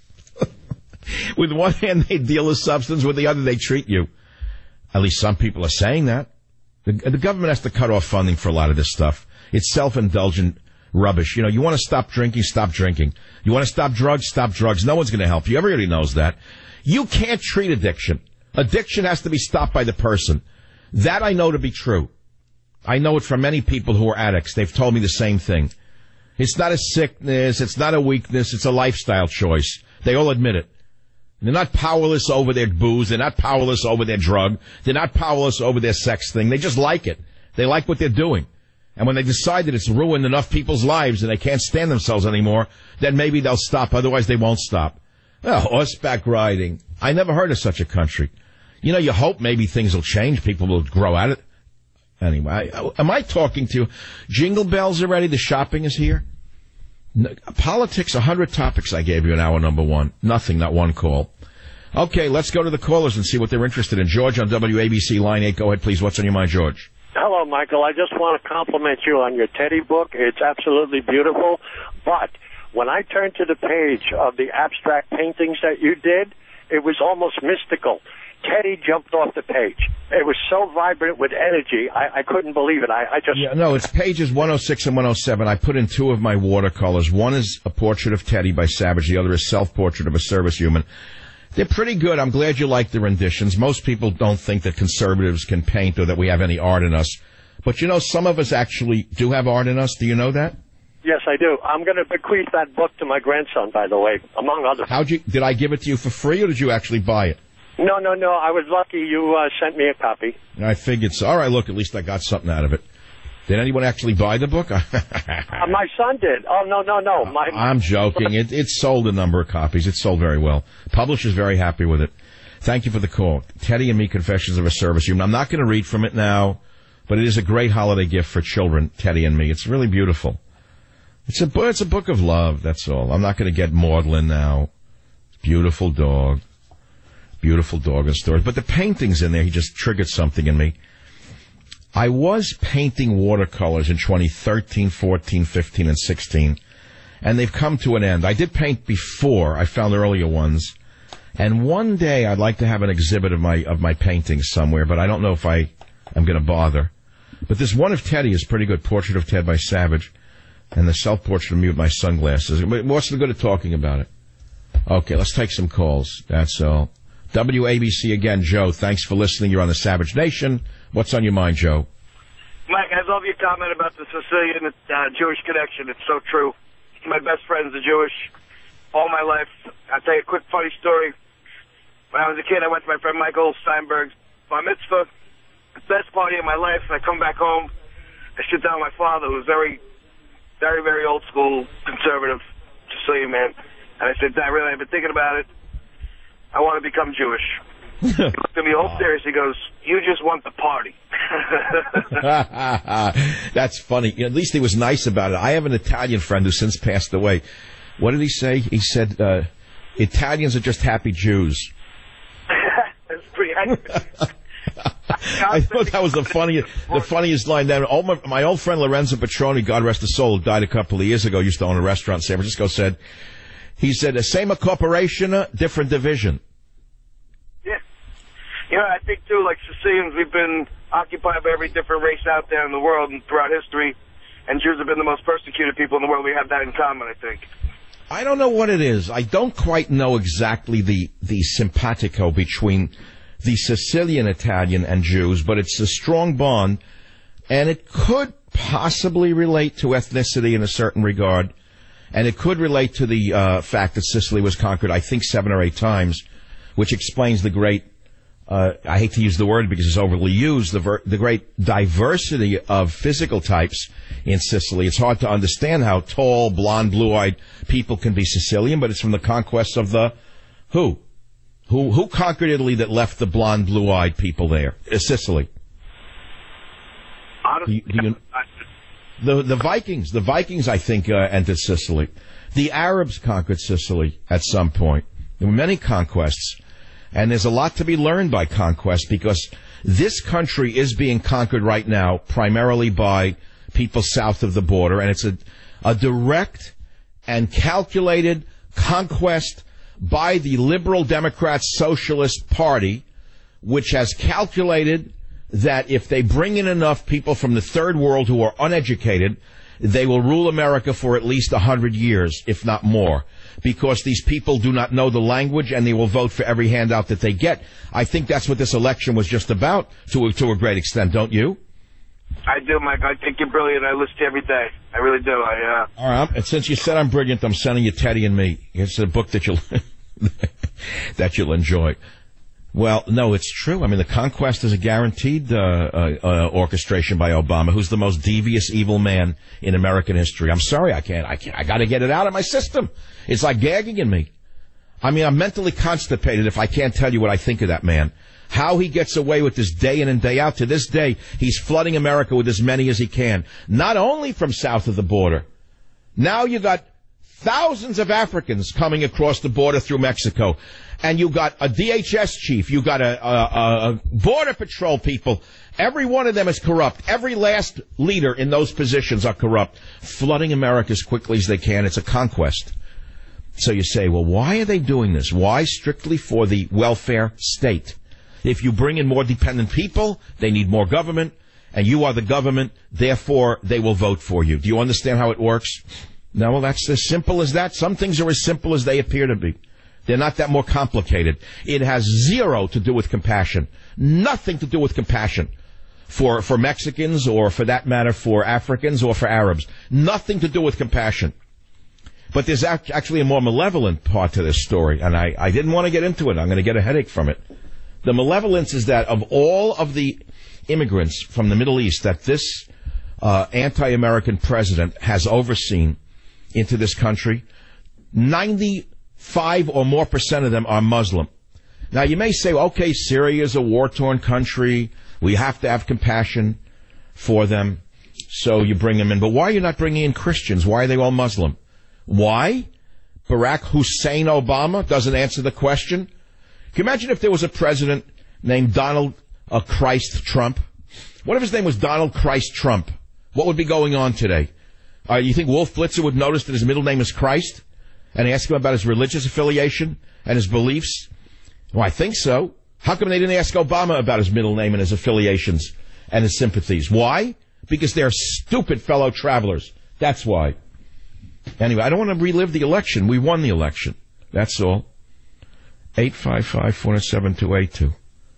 With one hand, they deal a substance. With the other, they treat you. At least some people are saying that. The, the government has to cut off funding for a lot of this stuff. It's self-indulgent rubbish. You know, you want to stop drinking, stop drinking. You want to stop drugs, stop drugs. No one's going to help you. Everybody knows that. You can't treat addiction. Addiction has to be stopped by the person. That I know to be true. I know it from many people who are addicts. They've told me the same thing. It's not a sickness. It's not a weakness. It's a lifestyle choice. They all admit it. They're not powerless over their booze. They're not powerless over their drug. They're not powerless over their sex thing. They just like it. They like what they're doing. And when they decide that it's ruined enough people's lives and they can't stand themselves anymore, then maybe they'll stop. Otherwise, they won't stop. Oh, horseback riding. I never heard of such a country. You know, you hope maybe things will change. People will grow out of it. Anyway, I, am I talking to you? Jingle bells already? The shopping is here? No, politics, a hundred topics I gave you in hour number one. Nothing, not one call. Okay, let's go to the callers and see what they're interested in. George on W A B C line eight. Go ahead, please. What's on your mind, George? Hello, Michael. I just want to compliment you on your Teddy book. It's absolutely beautiful. But when I turned to the page of the abstract paintings that you did, it was almost mystical. Teddy jumped off the page. It was so vibrant with energy, I, I couldn't believe it. I, I just... Yeah, no, it's pages one oh six and one oh seven. I put in two of my watercolors. One is a portrait of Teddy by Savage. The other is self-portrait of a service human. They're pretty good. I'm glad you like the renditions. Most people don't think that conservatives can paint or that we have any art in us. But, you know, some of us actually do have art in us. Do you know that? Yes, I do. I'm going to bequeath that book to my grandson, by the way, among others. How'd you, did I give it to you for free or did you actually buy it? No, no, no. I was lucky you uh, sent me a copy. I figured so. All right, look, at least I got something out of it. Did anyone actually buy the book? uh, my son did. Oh, no, no, no. My, I'm joking. It, it sold a number of copies. It sold very well. Publisher's very happy with it. Thank you for the call. Teddy and Me, Confessions of a Service Human. I'm not going to read from it now, but it is a great holiday gift for children, Teddy and Me. It's really beautiful. It's a, it's a book of love, that's all. I'm not going to get maudlin now. Beautiful dog. Beautiful dog and stories. But the paintings in there, he just triggered something in me. I was painting watercolors in twenty thirteen, fourteen, fifteen, and sixteen, and they've come to an end. I did paint before. I found earlier ones. And one day I'd like to have an exhibit of my of my paintings somewhere, but I don't know if I am going to bother. But this one of Teddy is pretty good, Portrait of Ted by Savage, and the self-portrait of me with my sunglasses. What's the good of talking about it? Okay, let's take some calls. That's all. W A B C again, Joe. Thanks for listening. You're on the Savage Nation. What's on your mind, Joe? Mike, I love your comment about the Sicilian uh, Jewish connection. It's so true. My best friends are Jewish all my life. I'll tell you a quick funny story. When I was a kid, I went to my friend Michael Steinberg's bar mitzvah. The best party of my life. I come back home. I sit down with my father, who's very, very, very old school, conservative Sicilian man. And I said, Dad, really, I've been thinking about it. I want to become Jewish. He looked at me all serious. He goes, you just want the party. That's funny. At least he was nice about it. I have an Italian friend who since passed away. What did he say? He said, uh, Italians are just happy Jews. That's pretty accurate. I thought that was the funniest, the funniest line. That all my, my old friend Lorenzo Petroni, God rest his soul, died a couple of years ago, used to own a restaurant in San Francisco, said, he said, the same corporation, different division. Yeah. You know, I think, too, like Sicilians, we've been occupied by every different race out there in the world and throughout history, and Jews have been the most persecuted people in the world. We have that in common, I think. I don't know what it is. I don't quite know exactly the, the simpatico between the Sicilian Italian and Jews, but it's a strong bond, and it could possibly relate to ethnicity in a certain regard, and it could relate to the uh, fact that Sicily was conquered, I think, seven or eight times, which explains the great, uh, I hate to use the word because it's overly used, the, ver- the great diversity of physical types in Sicily. It's hard to understand how tall, blonde, blue-eyed people can be Sicilian, but it's from the conquest of the who? Who who conquered Italy that left the blonde, blue-eyed people there? Uh, Sicily. Honestly, Do you, do you, the the Vikings, the Vikings, I think, uh, entered Sicily. The Arabs conquered Sicily at some point. There were many conquests, and there's a lot to be learned by conquest because this country is being conquered right now primarily by people south of the border, and it's a, a direct and calculated conquest by the Liberal Democrat Socialist Party, which has calculated that if they bring in enough people from the third world who are uneducated, they will rule America for at least a hundred years, if not more, because these people do not know the language and they will vote for every handout that they get. I think that's what this election was just about to a, to a great extent, don't you? I do, Mike. I think you're brilliant. I listen to you every day. I really do. I, uh... All right. And since you said I'm brilliant, I'm sending you Teddy and Me. It's a book that you'll that you'll enjoy. Well, no, it's true. I mean, the conquest is a guaranteed uh, uh, uh, orchestration by Obama, who's the most devious, evil man in American history. I'm sorry, I can't. I can't. I got to get it out of my system. It's like gagging in me. I mean, I'm mentally constipated if I can't tell you what I think of that man. How he gets away with this day in and day out. To this day, he's flooding America with as many as he can. Not only from south of the border. Now you got thousands of Africans coming across the border through Mexico. And you got a D H S chief. You got a, a, a border patrol people. Every one of them is corrupt. Every last leader in those positions are corrupt. Flooding America as quickly as they can. It's a conquest. So you say, well, why are they doing this? Why strictly for the welfare state? If you bring in more dependent people, they need more government, and you are the government, therefore they will vote for you. Do you understand how it works? No, well, that's as simple as that. Some things are as simple as they appear to be. They're not that more complicated. It has zero to do with compassion. Nothing to do with compassion for, for Mexicans or, for that matter, for Africans or for Arabs. Nothing to do with compassion. But there's actually a more malevolent part to this story, and I, I didn't want to get into it. I'm going to get a headache from it. The malevolence is that of all of the immigrants from the Middle East that this uh, anti-American president has overseen into this country, ninety-five or more percent of them are Muslim. Now, you may say, okay, Syria is a war-torn country. We have to have compassion for them, so you bring them in. But why are you not bringing in Christians? Why are they all Muslim? Why? Barack Hussein Obama doesn't answer the question. Can you imagine if there was a president named Donald uh, Christ Trump? What if his name was Donald Christ Trump? What would be going on today? Uh, you think Wolf Blitzer would notice that his middle name is Christ and ask him about his religious affiliation and his beliefs? Well, I think so. How come they didn't ask Obama about his middle name and his affiliations and his sympathies? Why? Because they're stupid fellow travelers. That's why. Anyway, I don't want to relive the election. We won the election. That's all. eight five five, four seven, two eight two.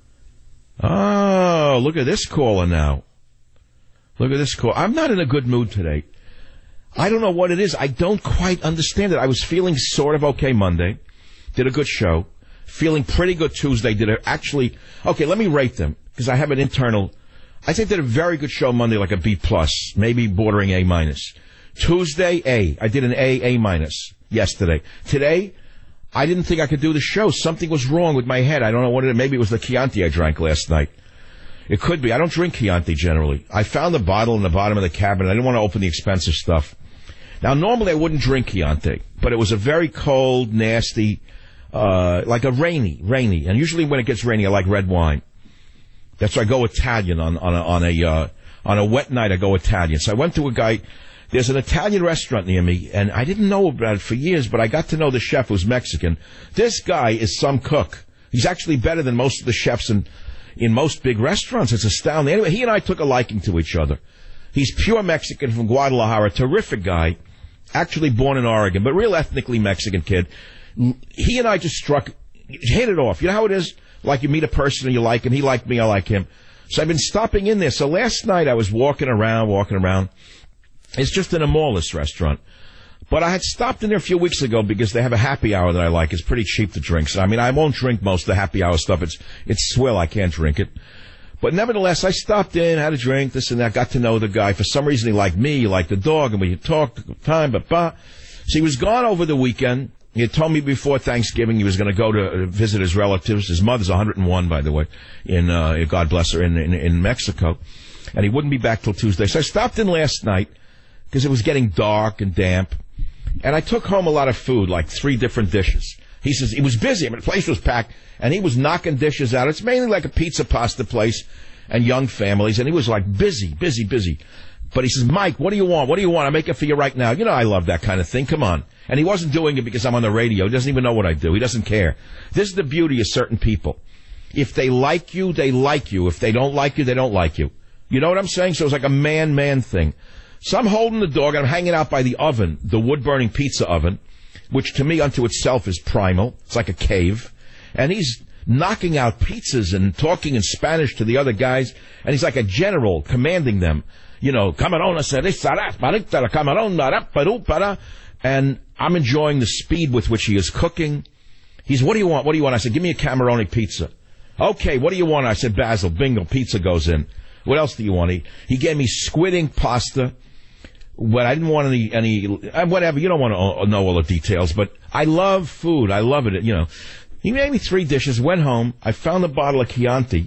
Oh, look at this caller now. Look at this call. I'm not in a good mood today. I don't know what it is. I don't quite understand it. I was feeling sort of okay Monday. Did a good show. Feeling pretty good Tuesday. Did a, actually, okay, let me rate them, because I have an internal, I think did a very good show Monday, like a B plus, maybe bordering A minus. Tuesday, A. I did an A, A minus yesterday. Today, I didn't think I could do the show. Something was wrong with my head. I don't know what it is. Maybe it was the Chianti I drank last night. It could be. I don't drink Chianti generally. I found the bottle in the bottom of the cabinet. I didn't want to open the expensive stuff. Now, normally I wouldn't drink Chianti, but it was a very cold, nasty, uh, like a rainy, rainy. And usually when it gets rainy, I like red wine. That's why I go Italian on, on a, on a, uh, on a wet night. I go Italian. So I went to a guy. There's an Italian restaurant near me, and I didn't know about it for years, but I got to know the chef who's Mexican. This guy is some cook. He's actually better than most of the chefs in, in most big restaurants. It's astounding. Anyway, he and I took a liking to each other. He's pure Mexican from Guadalajara, terrific guy, actually born in Oregon, but real ethnically Mexican kid. He and I just struck, hit it off. You know how it is? Like you meet a person and you like him. He liked me, I like him. So I've been stopping in there. So last night I was walking around, walking around. It's just in a mall, this restaurant. But I had stopped in there a few weeks ago because they have a happy hour that I like. It's pretty cheap to drink. So, I mean, I won't drink most of the happy hour stuff. It's it's swill. I can't drink it. But nevertheless, I stopped in, had a drink, this and that, got to know the guy. For some reason, he liked me, he liked the dog, and we talked time, but bah. So he was gone over the weekend. He had told me before Thanksgiving he was going to go to visit his relatives. His mother's one hundred and one, by the way, in uh, God bless her, in, in in Mexico. And he wouldn't be back till Tuesday. So I stopped in last night because it was getting dark and damp. And I took home a lot of food, like three different dishes. He says, he was busy. I mean, the place was packed, and he was knocking dishes out. It's mainly like a pizza pasta place and young families, and he was like busy, busy, busy. But he says, Mike, what do you want? What do you want? I'll make it for you right now. You know, I love that kind of thing. Come on. And he wasn't doing it because I'm on the radio. He doesn't even know what I do. He doesn't care. This is the beauty of certain people. If they like you, they like you. If they don't like you, they don't like you. You know what I'm saying? So it's like a man-man thing. So I'm holding the dog, and I'm hanging out by the oven, the wood-burning pizza oven, which to me unto itself is primal. It's like a cave. And he's knocking out pizzas and talking in Spanish to the other guys, and he's like a general commanding them. You know, and I'm enjoying the speed with which he is cooking. He's, what do you want? What do you want? I said, give me a Cameroni pizza. Okay, what do you want? I said, basil, bingo, pizza goes in. What else do you want? He, he gave me squid ink pasta. But I didn't want any, any, whatever, you don't want to know all the details, but I love food. I love it, you know. He made me three dishes, went home, I found a bottle of Chianti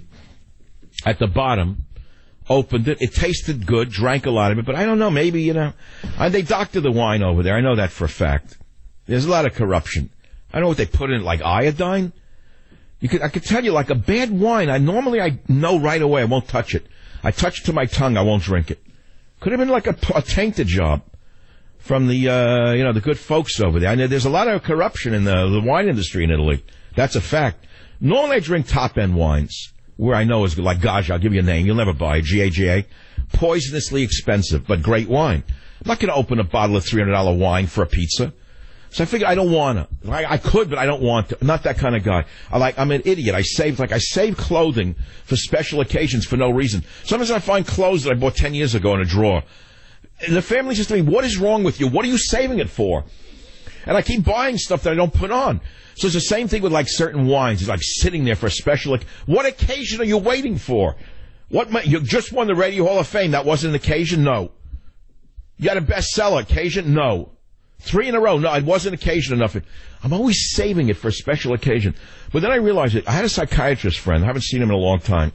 at the bottom, opened it, it tasted good, drank a lot of it, but I don't know, maybe, you know, I, they doctor the wine over there, I know that for a fact. There's a lot of corruption. I don't know what they put in, like iodine? You could, I could tell you, like a bad wine, I normally, I know right away, I won't touch it. I touch it to my tongue, I won't drink it. Could have been like a, a tainted job from the, uh, you know, the good folks over there. I know there's a lot of corruption in the, the wine industry in Italy. That's a fact. Normally I drink top-end wines, where I know is like Gaggia. I'll give you a name. You'll never buy it. G A G A. Poisonously expensive, but great wine. I'm not going to open a bottle of three hundred dollars wine for a pizza. So I figured I don't want to. I, I could, but I don't want to. I'm not that kind of guy. I like, I'm an idiot. I save, like, I save clothing for special occasions for no reason. Sometimes I find clothes that I bought ten years ago in a drawer. And the family says to me, what is wrong with you? What are you saving it for? And I keep buying stuff that I don't put on. So it's the same thing with, like, certain wines. It's like sitting there for a special, what occasion are you waiting for? What, you just won the Radio Hall of Fame. That wasn't an occasion? No. You had a bestseller. Occasion? No. Three in a row. No, it wasn't occasion enough. I'm always saving it for a special occasion. But then I realized it. I had a psychiatrist friend. I haven't seen him in a long time.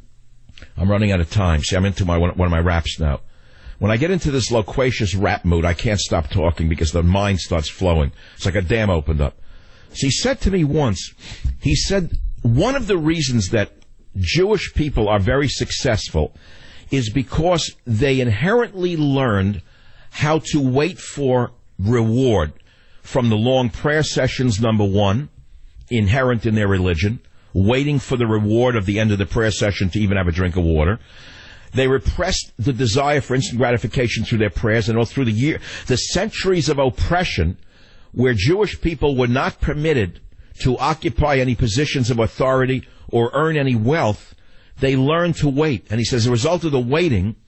I'm running out of time. See, I'm into my one, one of my raps now. When I get into this loquacious rap mood, I can't stop talking because the mind starts flowing. It's like a dam opened up. So he said to me once, he said, one of the reasons that Jewish people are very successful is because they inherently learned how to wait for reward from the long prayer sessions, number one, inherent in their religion, waiting for the reward of the end of the prayer session to even have a drink of water. They repressed the desire for instant gratification through their prayers, and all through the year, the centuries of oppression where Jewish people were not permitted to occupy any positions of authority or earn any wealth, they learned to wait. And he says, as a result of the waiting,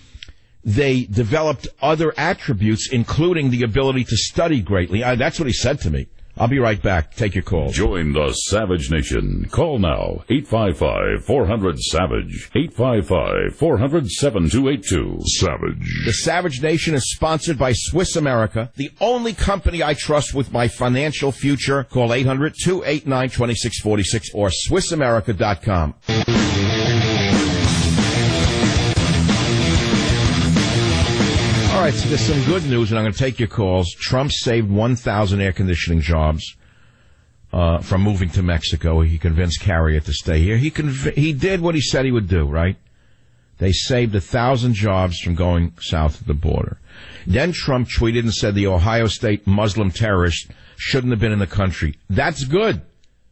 they developed other attributes, including the ability to study greatly. I, that's what he said to me. I'll be right back. Take your call. Join the Savage Nation. Call now. eight five five, four hundred, SAVAGE. eight five five, four hundred, seven two eight two. Savage. The Savage Nation is sponsored by Swiss America, the only company I trust with my financial future. Call eight hundred, two eight nine, two six four six or Swiss America dot com. All right, so there's some good news, and I'm going to take your calls. Trump saved one thousand air conditioning jobs uh, from moving to Mexico. He convinced Carrier to stay here. He conv- he did what he said he would do, right? They saved one thousand jobs from going south of the border. Then Trump tweeted and said the Ohio State Muslim terrorists shouldn't have been in the country. That's good.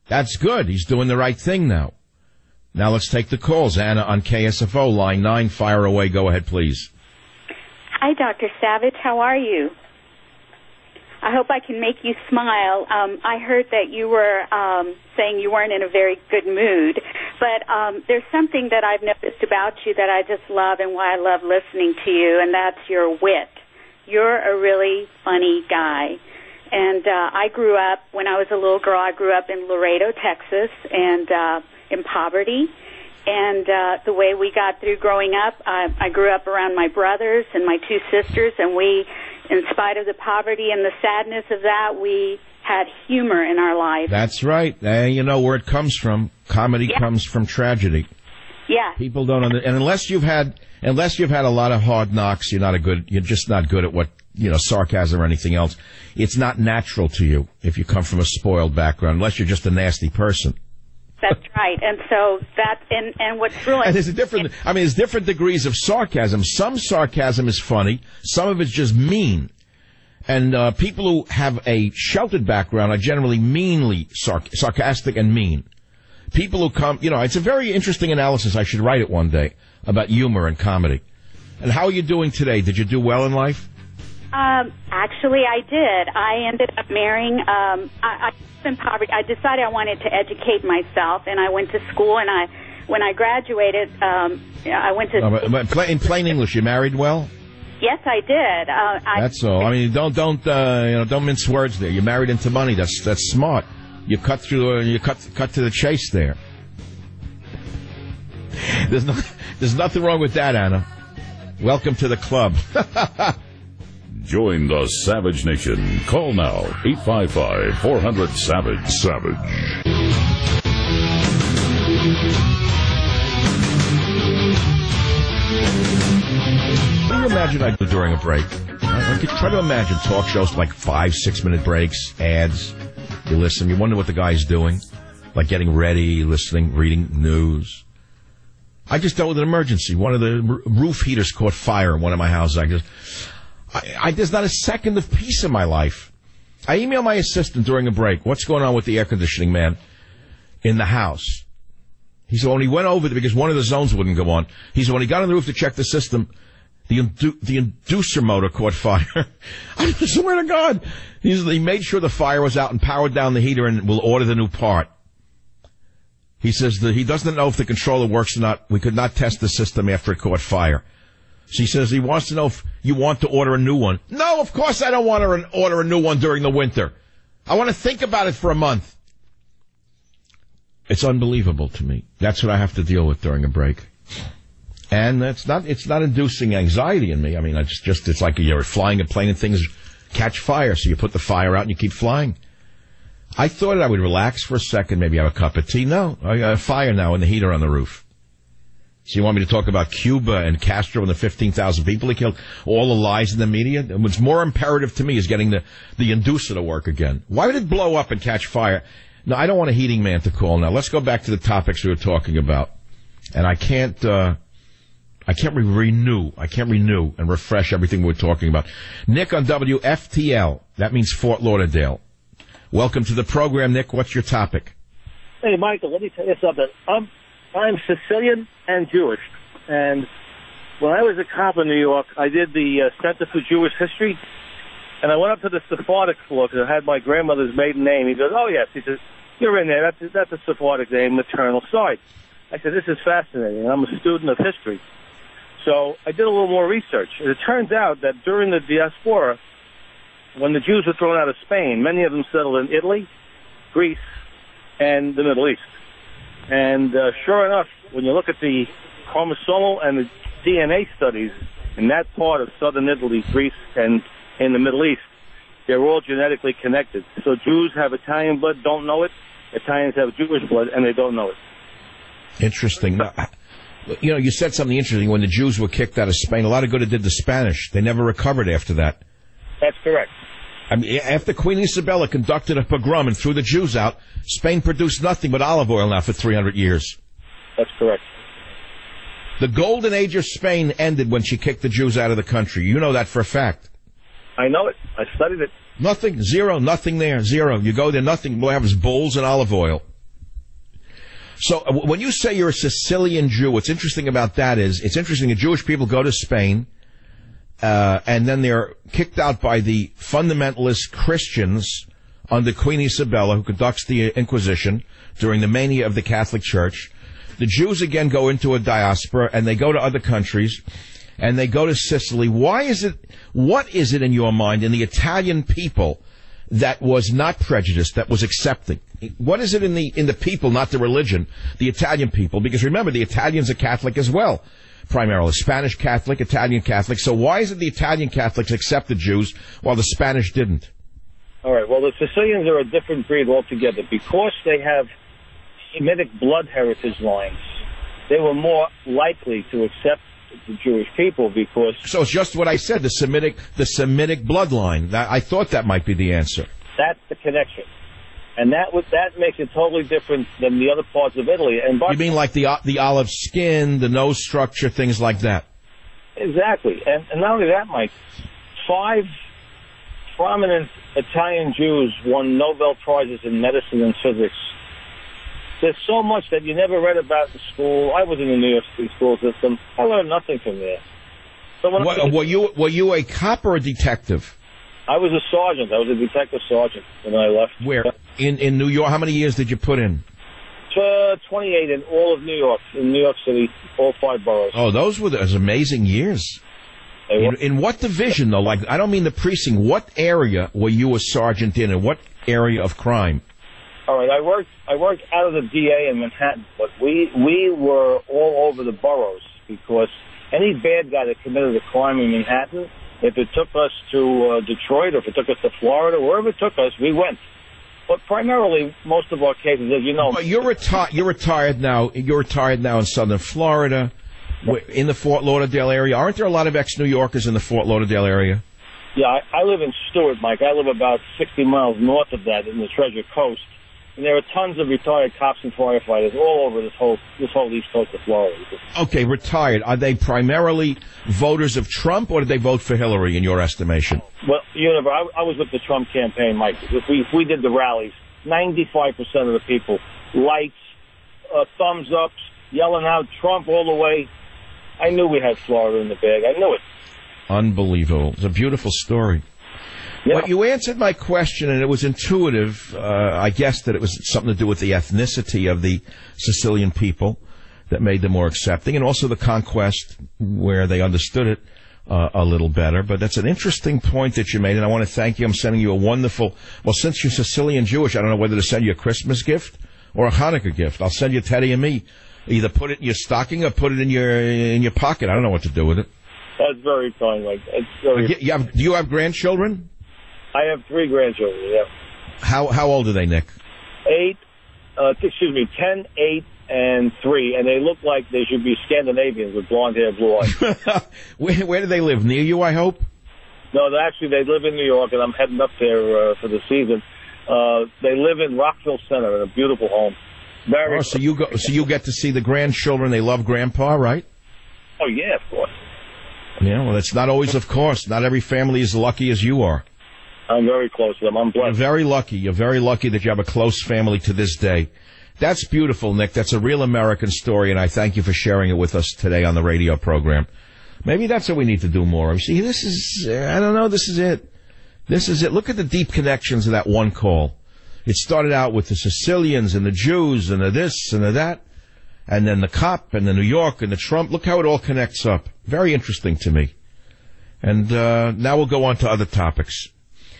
That's good. He's doing the right thing now. Now let's take the calls. Anna on K S F O, line nine. Fire away. Go ahead, please. Hi, Doctor Savage. How are you? I hope I can make you smile. Um, I heard that you were um, saying you weren't in a very good mood, but um, there's something that I've noticed about you that I just love and why I love listening to you, and that's your wit. You're a really funny guy. And uh, I grew up, when I was a little girl, I grew up in Laredo, Texas, and uh, in poverty. And uh, the way we got through growing up, I, I grew up around my brothers and my two sisters, and we, in spite of the poverty and the sadness of that, we had humor in our life. That's right. Uh, you know where it comes from. Comedy yeah. comes from tragedy. Yeah. People don't under, and unless you've had unless you've had a lot of hard knocks, you're not a good. You're just not good at what you know, sarcasm or anything else. It's not natural to you if you come from a spoiled background, unless you're just a nasty person. That's right. And so that, and, and what's really... And there's a different, I mean, there's different degrees of sarcasm. Some sarcasm is funny. Some of it's just mean. And uh, people who have a sheltered background are generally meanly sarc- sarcastic and mean. People who come, you know, it's a very interesting analysis. I should write it one day about humor and comedy. And how are you doing today? Did you do well in life? Um, actually, I did. I ended up marrying, um, I, I in poverty. I decided I wanted to educate myself, and I went to school, and I, when I graduated, um, I went to... No, but, but in plain English, you married well? Yes, I did. Uh, I, that's all. I mean, don't, don't, uh, you know, don't mince words there. You married into money. That's, that's smart. You cut through, uh, you cut, cut to the chase there. There's no, there's nothing wrong with that, Anna. Welcome to the club. Join the Savage Nation. Call now, eight five five, four hundred, SAVAGE. SAVAGE. Can you imagine I do during a break? I, I could try to imagine talk shows like five, six-minute breaks, ads. You listen, you wonder what the guy's doing, like getting ready, listening, reading news. I just dealt with an emergency. One of the r- roof heaters caught fire in one of my houses. I just... I, I, there's not a second of peace in my life. I emailed my assistant during a break. What's going on with the air conditioning man in the house? He said, when he went over there, because one of the zones wouldn't go on, he said, when he got on the roof to check the system, the indu- the inducer motor caught fire. I swear to God. He, said, he made sure the fire was out and powered down the heater and will order the new part. He says that he doesn't know if the controller works or not. We could not test the system after it caught fire. So he says he wants to know if you want to order a new one. No, of course I don't want to order a new one during the winter. I want to think about it for a month. It's unbelievable to me. That's what I have to deal with during a break. And it's not, it's not inducing anxiety in me. I mean, it's just, it's like you're flying a plane and things catch fire. So you put the fire out and you keep flying. I thought I would relax for a second, maybe have a cup of tea. No, I got a fire now and the heater on the roof. So you want me to talk about Cuba and Castro and the fifteen thousand people he killed, all the lies in the media? What's more imperative to me is getting the, the inducer to work again. Why would it blow up and catch fire? No, I don't want a heating man to call now. Let's go back to the topics we were talking about. And I can't, uh, I can't re- renew, I can't renew and refresh everything we were talking about. Nick on W F T L, that means Fort Lauderdale. Welcome to the program, Nick. What's your topic? Hey, Michael, let me tell you something. I'm I'm Sicilian and Jewish, and when I was a cop in New York, I did the uh, Center for Jewish History, and I went up to the Sephardic floor because I had my grandmother's maiden name. He goes, oh, yes. He says, you're in there. That's, that's a Sephardic name, maternal side. I said, this is fascinating, and I'm a student of history. So I did a little more research, and it turns out that during the diaspora, when the Jews were thrown out of Spain, many of them settled in Italy, Greece, and the Middle East. And uh, sure enough, when you look at the chromosomal and the D N A studies in that part of southern Italy, Greece, and in the Middle East, they're all genetically connected. So Jews have Italian blood, don't know it. Italians have Jewish blood, and they don't know it. Interesting. Now, you know, you said something interesting. When the Jews were kicked out of Spain, a lot of good it did the Spanish. They never recovered after that. That's correct. I mean, after Queen Isabella conducted a pogrom and threw the Jews out, Spain produced nothing but olive oil now for three hundred years. That's correct. The golden age of Spain ended when she kicked the Jews out of the country. You know that for a fact. I know it. I studied it. Nothing. Zero. Nothing there. Zero. You go there, nothing. All you have is bowls and olive oil. So uh, when you say you're a Sicilian Jew, what's interesting about that is it's interesting that Jewish people go to Spain, uh, and then they're kicked out by the fundamentalist Christians under Queen Isabella, who conducts the Inquisition during the mania of the Catholic Church. The Jews again go into a diaspora, and they go to other countries, and they go to Sicily. Why is it, what is it in your mind in the Italian people that was not prejudiced, that was accepting? What is it in the in the people, not the religion, the Italian people? Because remember, the Italians are Catholic as well, primarily. Spanish Catholic, Italian Catholic. So why is it the Italian Catholics accept the Jews while the Spanish didn't? All right, well, the Sicilians are a different breed altogether. Because they have Semitic blood heritage lines, they were more likely to accept the Jewish people because... So it's just what I said, the Semitic the Semitic bloodline. That, I thought that might be the answer. That's the connection. And that was, that makes it totally different than the other parts of Italy. And you mean like the the olive skin, the nose structure, things like that? Exactly. And, and not only that, Mike, five prominent Italian Jews won Nobel Prizes in medicine and physics. There's so much that you never read about in school. I was in the New York City school system. I learned nothing from there. So when what, I was, were you were you a cop or a detective? I was a sergeant. I was a detective sergeant when I left. Where? In in New York? How many years did you put in? Uh, twenty-eight in all of New York, in New York City, all five boroughs. Oh, those were those amazing years. In, in what division, though? Like, I don't mean the precinct. What area were you a sergeant in, and what area of crime? All right, I worked I worked out of the D A in Manhattan, but we we were all over the boroughs because any bad guy that committed a crime in Manhattan, if it took us to uh, Detroit or if it took us to Florida, wherever it took us, we went. But primarily, most of our cases, as you know... But you're, reti- you're retired now. You're retired now in southern Florida, in the Fort Lauderdale area. Aren't there a lot of ex-New Yorkers in the Fort Lauderdale area? Yeah, I, I live in Stewart, Mike. I live about sixty miles north of that in the Treasure Coast. And there are tons of retired cops and firefighters all over this whole this whole east coast of Florida. Okay, retired. Are they primarily voters of Trump, or did they vote for Hillary, in your estimation? Well, you know, I, I was with the Trump campaign, Mike. If we, if we did the rallies, ninety-five percent of the people, lights, uh, thumbs ups, yelling out Trump all the way. I knew we had Florida in the bag. I knew it. Unbelievable. It's a beautiful story. Yeah. But you answered my question, and it was intuitive. Uh, I guessed that it was something to do with the ethnicity of the Sicilian people that made them more accepting, and also the conquest where they understood it uh, a little better. But that's an interesting point that you made, and I want to thank you. I'm sending you a wonderful... Well, since you're Sicilian Jewish, I don't know whether to send you a Christmas gift or a Hanukkah gift. I'll send you Teddy and me. Either put it in your stocking or put it in your in your pocket. I don't know what to do with it. That's very kind, Mike. It's very... You, you have, do you have grandchildren? I have three grandchildren, yeah. How how old are they, Nick? Eight, uh, excuse me, ten, eight, and three, and they look like they should be Scandinavians with blonde hair, blue eyes. where, where do they live? Near you, I hope? No, they actually, they live in New York, and I'm heading up there uh, for the season. Uh, they live in Rockville Center in a beautiful home. Very oh, so you go, so you get to see the grandchildren. They love Grandpa, right? Oh, yeah, of course. Yeah, well, it's not always, of course. Not every family is as lucky as you are. I'm very close to them. I'm blessed. You're very lucky. You're very lucky that you have a close family to this day. That's beautiful, Nick. That's a real American story, and I thank you for sharing it with us today on the radio program. Maybe that's what we need to do more. You see, this is, I don't know, this is it. This is it. Look at the deep connections of that one call. It started out with the Sicilians and the Jews and the this and the that, and then the cop and the New York and the Trump. Look how it all connects up. Very interesting to me. And uh, now we'll go on to other topics.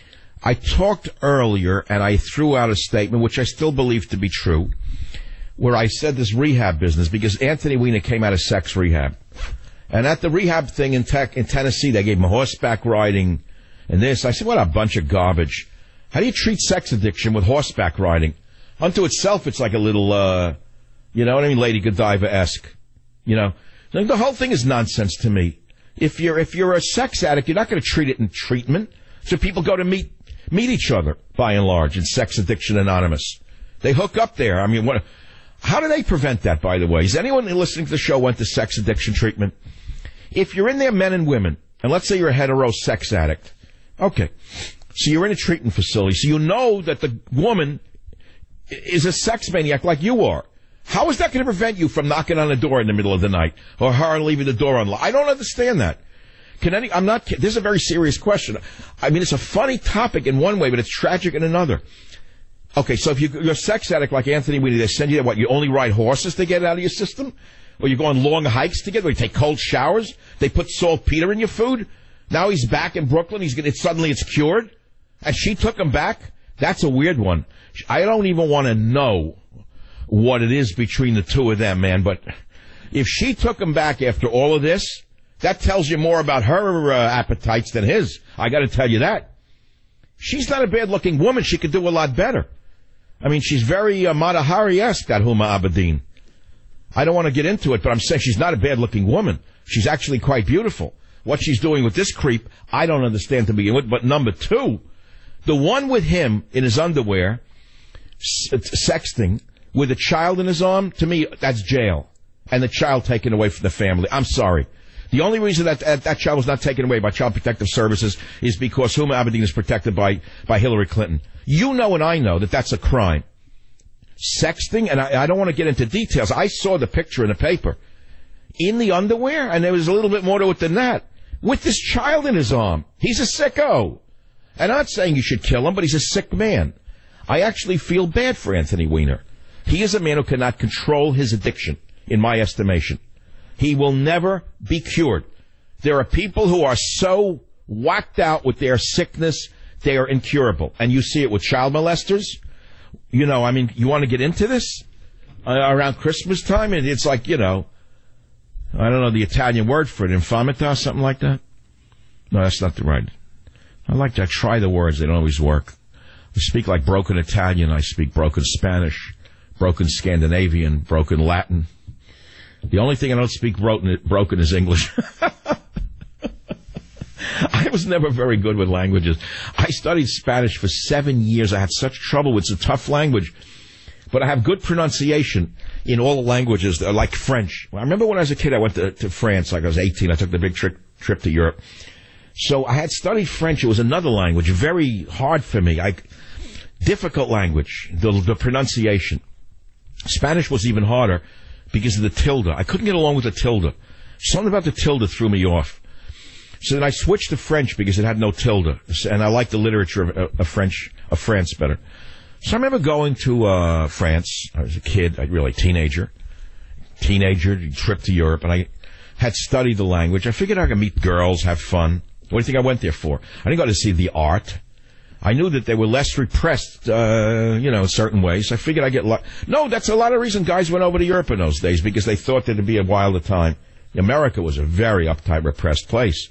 I talked earlier, and I threw out a statement, which I still believe to be true, where I said this rehab business, because Anthony Weiner came out of sex rehab. And at the rehab thing in, tech, in Tennessee, they gave him horseback riding and this. I said, what a bunch of garbage. How do you treat sex addiction with horseback riding? Unto itself, it's like a little, uh, you know what I mean, Lady Godiva-esque. You know, the whole thing is nonsense to me. If you're if you're a sex addict, you're not going to treat it in treatment. So people go to meet meet each other, by and large, in Sex Addiction Anonymous. They hook up there. I mean, what? How do they prevent that, by the way? Has anyone listening to the show went to sex addiction treatment? If you're in there, men and women, and let's say you're a hetero sex addict, okay, so you're in a treatment facility, so you know that the woman is a sex maniac like you are. How is that going to prevent you from knocking on the door in the middle of the night or her leaving the door unlocked? I don't understand that. Can any, I'm not, this is a very serious question. I mean, it's a funny topic in one way, but it's tragic in another. Okay, so if you, you're a sex addict like Anthony Weiner, they send you, what, you only ride horses to get it out of your system? Or you go on long hikes together, or you take cold showers? They put saltpeter in your food? Now he's back in Brooklyn, he's gonna, it's, suddenly it's cured? And she took him back? That's a weird one. I don't even want to know what it is between the two of them, man, but if she took him back after all of this, that tells you more about her uh, appetites than his. I got to tell you that. She's not a bad-looking woman. She could do a lot better. I mean, she's very uh, Mata Hari-esque, that Huma Abedin. I don't want to get into it, but I'm saying she's not a bad-looking woman. She's actually quite beautiful. What she's doing with this creep, I don't understand to begin with. But number two, the one with him in his underwear, sexting, with a child in his arm, to me, that's jail. And the child taken away from the family. I'm sorry. The only reason that, that that child was not taken away by Child Protective Services is because Huma Abedin is protected by, by Hillary Clinton. You know and I know that that's a crime. Sexting, and I, I don't want to get into details. I saw the picture in the paper. In the underwear, and there was a little bit more to it than that. With this child in his arm. He's a sicko. And I'm not saying you should kill him, but he's a sick man. I actually feel bad for Anthony Weiner. He is a man who cannot control his addiction, in my estimation. He will never be cured. There are people who are so whacked out with their sickness, they are incurable. And you see it with child molesters. You know, I mean, you want to get into this? Uh, around Christmas time? And it's like, you know, I don't know the Italian word for it, infamita, something like that? No, that's not the right. I like to try the words. They don't always work. I speak like broken Italian. I speak broken Spanish, broken Scandinavian, broken Latin. The only thing I don't speak broken, broken is English. I was never very good with languages. I studied Spanish for seven years. I had such trouble with it. It's a tough language. But I have good pronunciation in all the languages, like French. I remember when I was a kid, I went to, to France, like I was eighteen. I took the big trip, trip to Europe. So I had studied French. It was another language, very hard for me. I, difficult language, the, the pronunciation. Spanish was even harder because of the tilde. I couldn't get along with the tilde. Something about the tilde threw me off. So then I switched to French because it had no tilde. And I liked the literature of, of French, of France better. So I remember going to uh, France. I was a kid, I really teenager, teenager, trip to Europe, and I had studied the language. I figured I could meet girls, have fun. What do you think I went there for? I didn't go to see the art. I knew that they were less repressed, uh, you know, in certain ways. I figured I'd get... Lo- no, that's a lot of reason guys went over to Europe in those days, because they thought there'd be a wilder time. America was a very uptight, repressed place.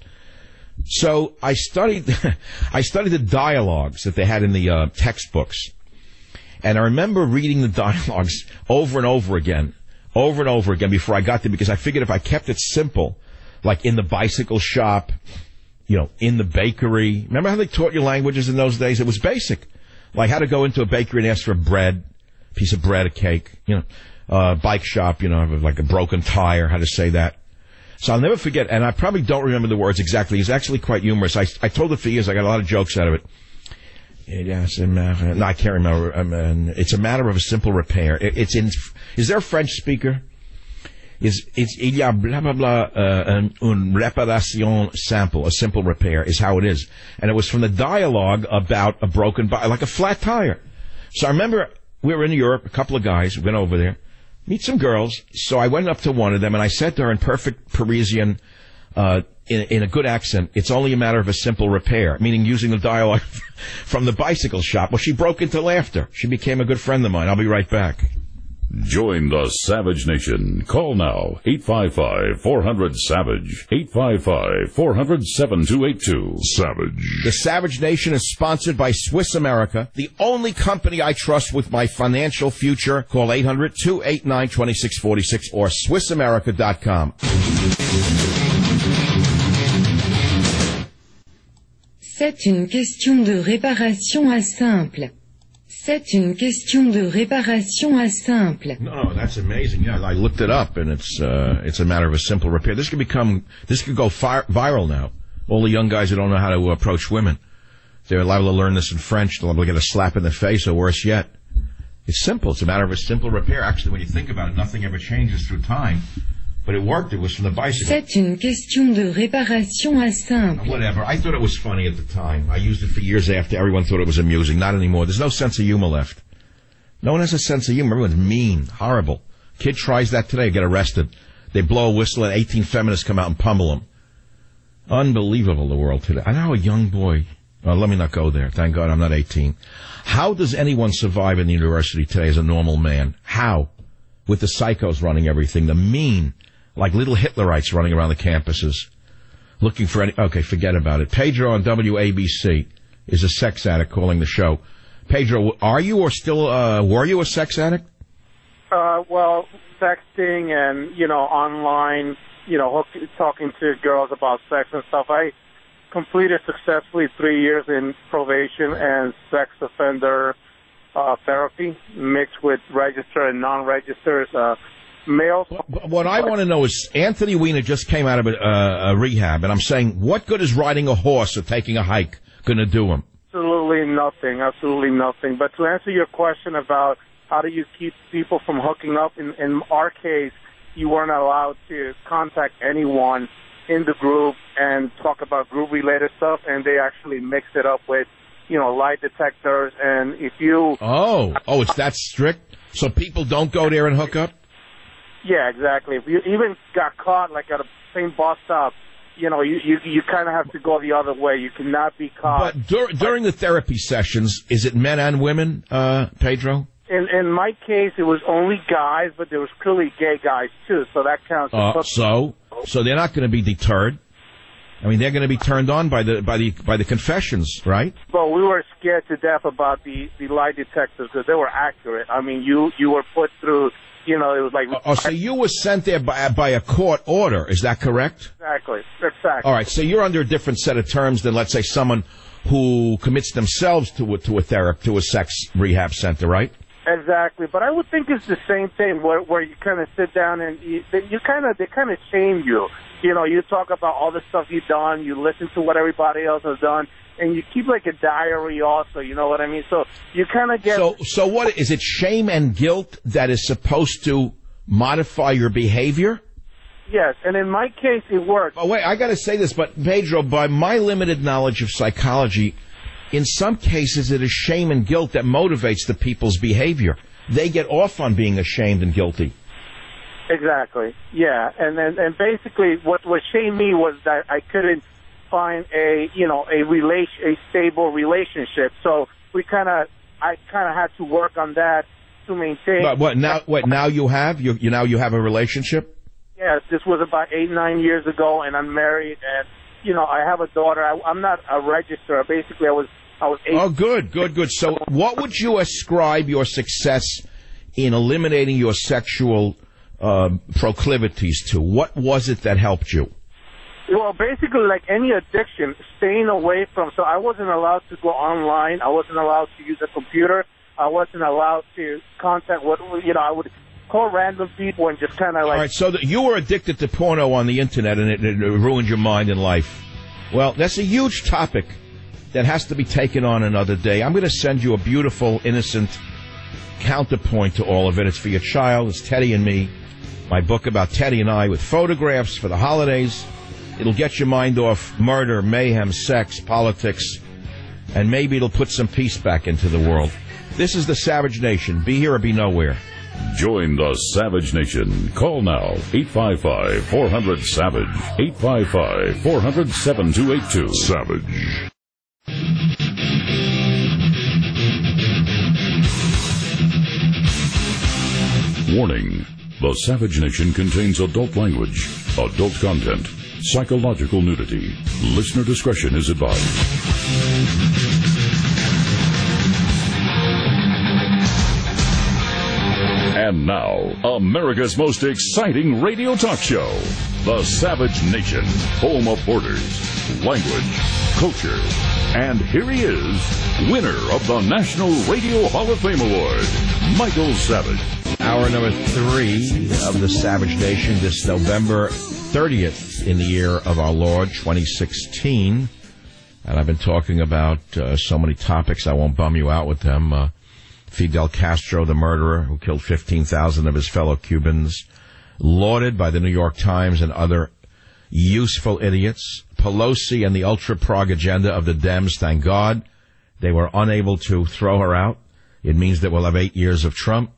So I studied I studied the dialogues that they had in the uh, textbooks. And I remember reading the dialogues over and over again, over and over again before I got there, because I figured if I kept it simple, like in the bicycle shop, you know, in the bakery. Remember how they taught you languages in those days? It was basic. Like how to go into a bakery and ask for bread, piece of bread, a cake, you know, uh, bike shop, you know, like a broken tire, how to say that. So I'll never forget, and I probably don't remember the words exactly. It's actually quite humorous. I, I told it for years. I got a lot of jokes out of it. Yes, no, I can't remember. I mean, it's a matter of a simple repair. It, it's in. Is there a French speaker? Is it's il y a blah blah blah uh, une réparation simple, a simple repair is how it is, and it was from the dialogue about a broken bike, like a flat tire. So I remember we were in Europe, a couple of guys went over there, meet some girls. So I went up to one of them and I said to her in perfect Parisian, uh, in, in a good accent, it's only a matter of a simple repair, meaning using the dialogue from the bicycle shop. Well, she broke into laughter. She became a good friend of mine. I'll be right back. Join the Savage Nation. Call now, eight five five, four hundred, SAVAGE, eight five five, four hundred, seven two eight two. Savage. The Savage Nation is sponsored by Swiss America, the only company I trust with my financial future. Call eight hundred, two eight nine, two six four six or swiss america dot com. C'est une question de réparation à simple. C'est une question de réparation à simple. No, no, that's amazing. Yeah, I looked it up, and it's uh, it's a matter of a simple repair. This could become, this could go fire, viral now. All the young guys who don't know how to approach women, they're liable to learn this in French. They'll get a slap in the face, or worse yet, It's simple. It's a matter of a simple repair. Actually, when you think about it, nothing ever changes through time. But it worked. It was from the bicycle. C'est une question de réparation à simple. Whatever. I thought it was funny at the time. I used it for years after everyone thought it was amusing. Not anymore. There's no sense of humor left. No one has a sense of humor. Everyone's mean, horrible. Kid tries that today, get arrested. They blow a whistle and eighteen feminists come out and pummel him. Unbelievable, the world today. I know a young boy. Well, let me not go there. Thank God I'm not eighteen. How does anyone survive in the university today as a normal man? How? With the psychos running everything, the mean, like little Hitlerites running around the campuses, looking for any... Okay, forget about it. Pedro on W A B C is a sex addict calling the show. Pedro, are you or still, uh, were you a sex addict? Uh, well, sexting and, you know, online, you know, hook, talking to girls about sex and stuff. I completed successfully three years in probation and sex offender uh, therapy mixed with registered and non-registered uh, males. What I want to know is Anthony Weiner just came out of a, uh, a rehab, and I'm saying, what good is riding a horse or taking a hike going to do him? Absolutely nothing, absolutely nothing. But to answer your question about how do you keep people from hooking up, in, in our case, you weren't allowed to contact anyone in the group and talk about group-related stuff, and they actually mixed it up with, you know, lie detectors. And if you... Oh, oh, it's that strict? So people don't go there and hook up? Yeah, exactly. If you even got caught, like at a same bus stop, you know, you, you, you kind of have to go the other way. You cannot be caught. But dur- during the therapy sessions, is it men and women, uh, Pedro? In, in my case, it was only guys, but there was clearly gay guys, too, so that counts. Uh, so? So they're not going to be deterred? I mean, they're going to be turned on by the by the by the confessions, right? Well, we were scared to death about the, the lie detectors because they were accurate. I mean, you, you were put through, you know, it was like... Oh, so you were sent there by, by a court order, is that correct? Exactly, exactly. All right, so you're under a different set of terms than, let's say, someone who commits themselves to a, to a therapy, to a sex rehab center, right? Exactly, but I would think it's the same thing where where you kind of sit down and you, you kind of they kind of shame you. You know, you talk about all the stuff you've done, you listen to what everybody else has done, and you keep like a diary also. You know what I mean? So you kind of get. So so what is it? Shame and guilt that is supposed to modify your behavior? Yes, and in my case, it worked. Oh wait, I got to say this, but Pedro, by my limited knowledge of psychology, in some cases, it is shame and guilt that motivates the people's behavior. They get off on being ashamed and guilty. Exactly. Yeah, and and, and basically, what what shamed me was that I couldn't find a you know a relation a stable relationship. So we kind of I kind of had to work on that to maintain. But what now? What now? You have you you now you have a relationship? Yes, this was about eight nine years ago, and I'm married and. You know, I have a daughter. I, I'm not a registrar. Basically, I was I was eight. Oh, good, good, good. So what would you ascribe your success in eliminating your sexual uh, proclivities to? What was it that helped you? Well, basically, like any addiction, staying away from... So I wasn't allowed to go online. I wasn't allowed to use a computer. I wasn't allowed to contact what... You know, I would... call random people and just kind of like... All right, so that you were addicted to porno on the Internet and it, it ruined your mind and life. Well, that's a huge topic that has to be taken on another day. I'm going to send you a beautiful, innocent counterpoint to all of it. It's for your child. It's Teddy and Me. My book about Teddy and I with photographs for the holidays. It'll get your mind off murder, mayhem, sex, politics, and maybe it'll put some peace back into the world. This is the Savage Nation. Be here or be nowhere. Join the Savage Nation. Call now, eight five five, four hundred, SAVAGE, eight five five, four hundred, seven two eight two. Savage. Warning. The Savage Nation contains adult language, adult content, psychological nudity. Listener discretion is advised. And now, America's most exciting radio talk show, The Savage Nation, home of borders, language, culture. And here he is, winner of the National Radio Hall of Fame Award, Michael Savage. Hour number three of The Savage Nation this November thirtieth in the year of our Lord, twenty sixteen. And I've been talking about uh, so many topics, I won't bum you out with them. Uh, Fidel Castro, the murderer who killed fifteen thousand of his fellow Cubans, lauded by the New York Times and other useful idiots. Pelosi and the ultra-prog agenda of the Dems, thank God, they were unable to throw her out. It means that we'll have eight years of Trump.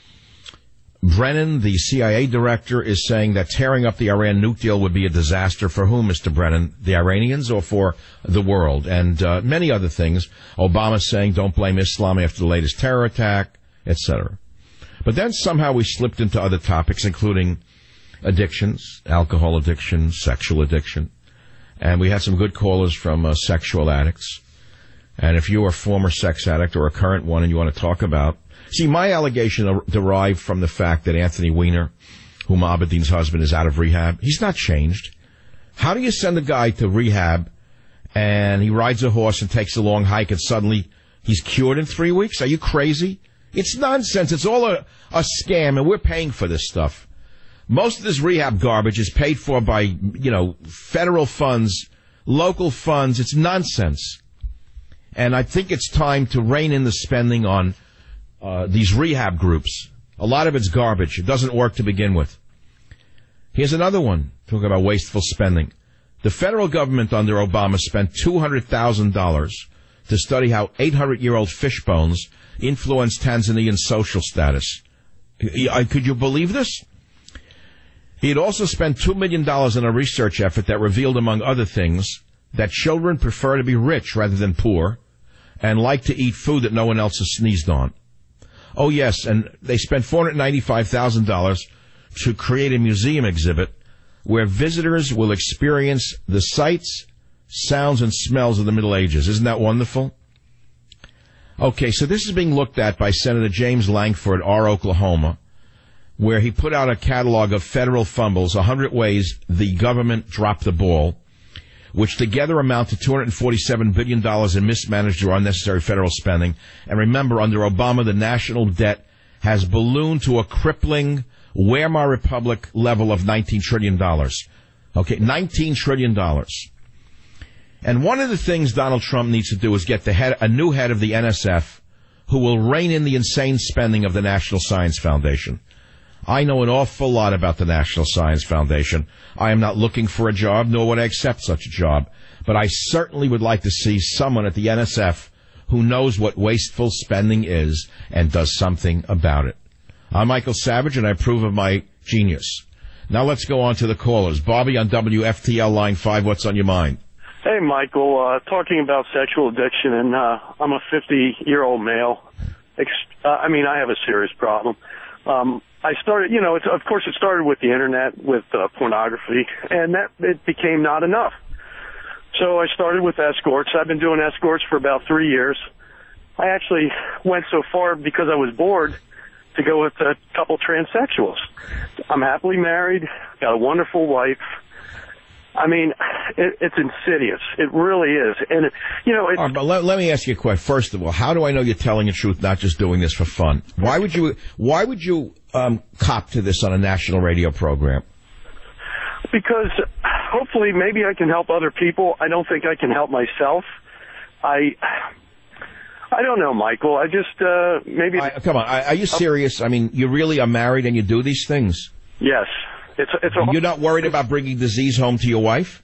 Brennan, the C I A director, is saying that tearing up the Iran nuke deal would be a disaster for whom, Mister Brennan? The Iranians or for the world? And uh, many other things. Obama's saying don't blame Islam after the latest terror attack, et cetera. But then somehow we slipped into other topics, including addictions, alcohol addiction, sexual addiction. And we had some good callers from uh, sexual addicts. And if you're a former sex addict or a current one and you want to talk about... See, my allegation derived from the fact that Anthony Weiner, whom Abedin's husband, is out of rehab. He's not changed. How do you send a guy to rehab and he rides a horse and takes a long hike and suddenly he's cured in three weeks? Are you crazy? It's nonsense. It's all a, a scam, and we're paying for this stuff. Most of this rehab garbage is paid for by, you know, federal funds, local funds. It's nonsense. And I think it's time to rein in the spending on uh, these rehab groups. A lot of it's garbage. It doesn't work to begin with. Here's another one, talking about wasteful spending. The federal government under Obama spent two hundred thousand dollars to study how eight hundred year old fish bones influence Tanzanian social status. Could you believe this? He had also spent two million dollars on a research effort that revealed, among other things, that children prefer to be rich rather than poor and like to eat food that no one else has sneezed on. Oh, yes, and they spent four hundred ninety-five thousand dollars to create a museum exhibit where visitors will experience the sights, sounds, and smells of the Middle Ages. Isn't that wonderful? Okay, so this is being looked at by Senator James Langford, R. Oklahoma, where he put out a catalog of federal fumbles, one hundred ways the government dropped the ball, which together amount to two hundred forty-seven billion dollars in mismanaged or unnecessary federal spending. And remember, under Obama, the national debt has ballooned to a crippling Weimar Republic level of nineteen trillion dollars. Okay, nineteen trillion dollars. And one of the things Donald Trump needs to do is get the head, a new head of the N S F who will rein in the insane spending of the National Science Foundation. I know an awful lot about the National Science Foundation. I am not looking for a job, nor would I accept such a job. But I certainly would like to see someone at the N S F who knows what wasteful spending is and does something about it. I'm Michael Savage, and I approve of my genius. Now let's go on to the callers. Bobby on W F T L Line five, what's on your mind? Hey, Michael, uh, talking about sexual addiction, and uh, I'm a fifty-year-old male. Ex- uh, I mean, I have a serious problem. Um, I started, you know, it's, of course it started with the Internet, with uh, pornography, and that it became not enough. So I started with escorts. I've been doing escorts for about three years. I actually went so far because I was bored to go with a couple transsexuals. I'm happily married, got a wonderful wife. I mean, it, it's insidious. It really is. And, it, you know, it's... Right, but let, let me ask you a question. First of all, how do I know you're telling the truth, not just doing this for fun? Why would you, why would you, um, cop to this on a national radio program? Because hopefully maybe I can help other people. I don't think I can help myself. I, I don't know, Michael. I just, uh, maybe... I, come on. Are you serious? I mean, you really are married and you do these things? Yes. It's a, it's a, You're not worried about bringing disease home to your wife?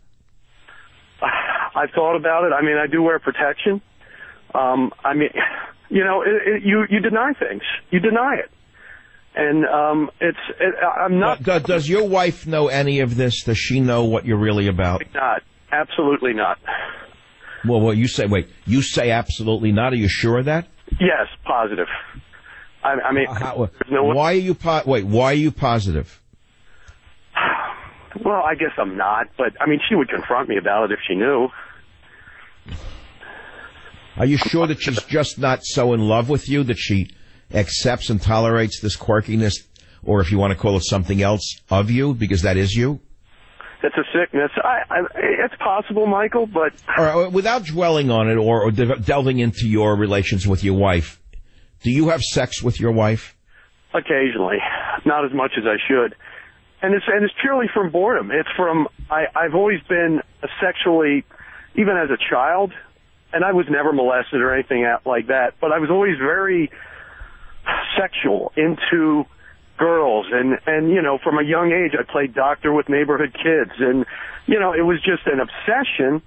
I've thought about it. I mean, I do wear protection. Um, I mean, you know, it, it, you you deny things. You deny it, and um, it's. It, I'm not. Does, does your wife know any of this? Does she know what you're really about? Not. Absolutely not. Well, well, you say. Wait, you say absolutely not. Are you sure of that? Yes, positive. I, I mean, uh, how, no one... why are you po- wait? Why are you positive? Well, I guess I'm not, but, I mean, she would confront me about it if she knew. Are you sure that she's just not so in love with you that she accepts and tolerates this quirkiness, or if you want to call it something else, of you, because that is you? It's a sickness. I, I, it's possible, Michael, but... All right, without dwelling on it or, or de- delving into your relations with your wife, do you have sex with your wife? Occasionally. Not as much as I should. And it's and it's purely from boredom. It's from I, I've always been sexually, even as a child, and I was never molested or anything like that. But I was always very sexual, into girls, and and you know, from a young age I played doctor with neighborhood kids, and you know, it was just an obsession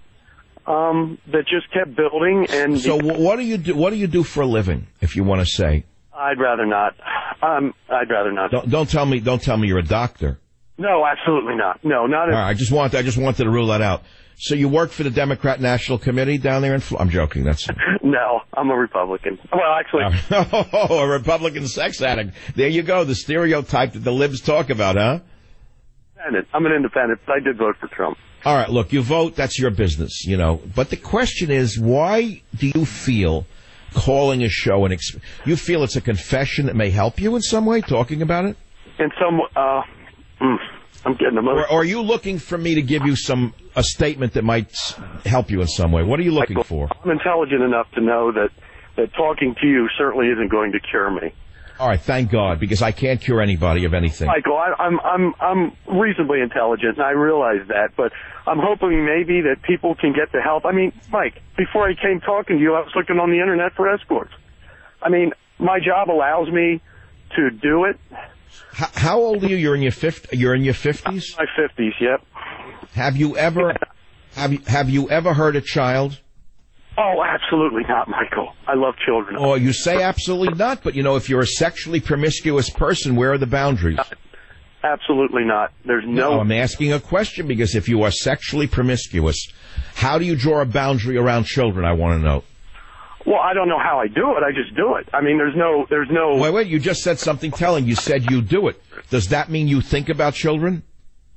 um that just kept building. And so what do you do what do you do for a living, if you want to say? I'd rather not. um I'd rather not. Don't, don't tell me don't tell me you're a doctor. No, absolutely not. No, not at all. Right, I just want I just wanted to rule that out. So you work for the Democrat National Committee down there in Florida? I'm joking. That's no, I'm a Republican. Well, actually, oh, a Republican sex addict. There you go. The stereotype that the libs talk about, huh? Independent. I'm an independent, but I did vote for Trump. All right, look, you vote. That's your business, you know. But the question is, why do you feel calling a show and exp- you feel it's a confession that may help you in some way, talking about it? In some, uh, mm, I'm getting emotional. Or, or are you looking for me to give you some a statement that might help you in some way? What are you looking Michael, for? I'm intelligent enough to know that, that talking to you certainly isn't going to cure me. All right, thank God, because I can't cure anybody of anything. Michael, I, I'm I'm I'm reasonably intelligent, and I realize that, but I'm hoping maybe that people can get the help. I mean, Mike, before I came talking to you, I was looking on the internet for escorts. I mean, my job allows me to do it. How, how old are you? You're in your fifth. You're in your fifties. My fifties. Yep. Have you ever have you have you ever hurt a child? Oh, absolutely not, Michael. I love children. Oh, you say absolutely not, but you know, if you're a sexually promiscuous person, where are the boundaries? Absolutely not. There's no... no, I'm asking a question because if you are sexually promiscuous, how do you draw a boundary around children? I want to know. Well, I don't know how I do it. I just do it. I mean, there's no, there's no... Wait, wait, you just said something telling. You said you do it. Does that mean you think about children?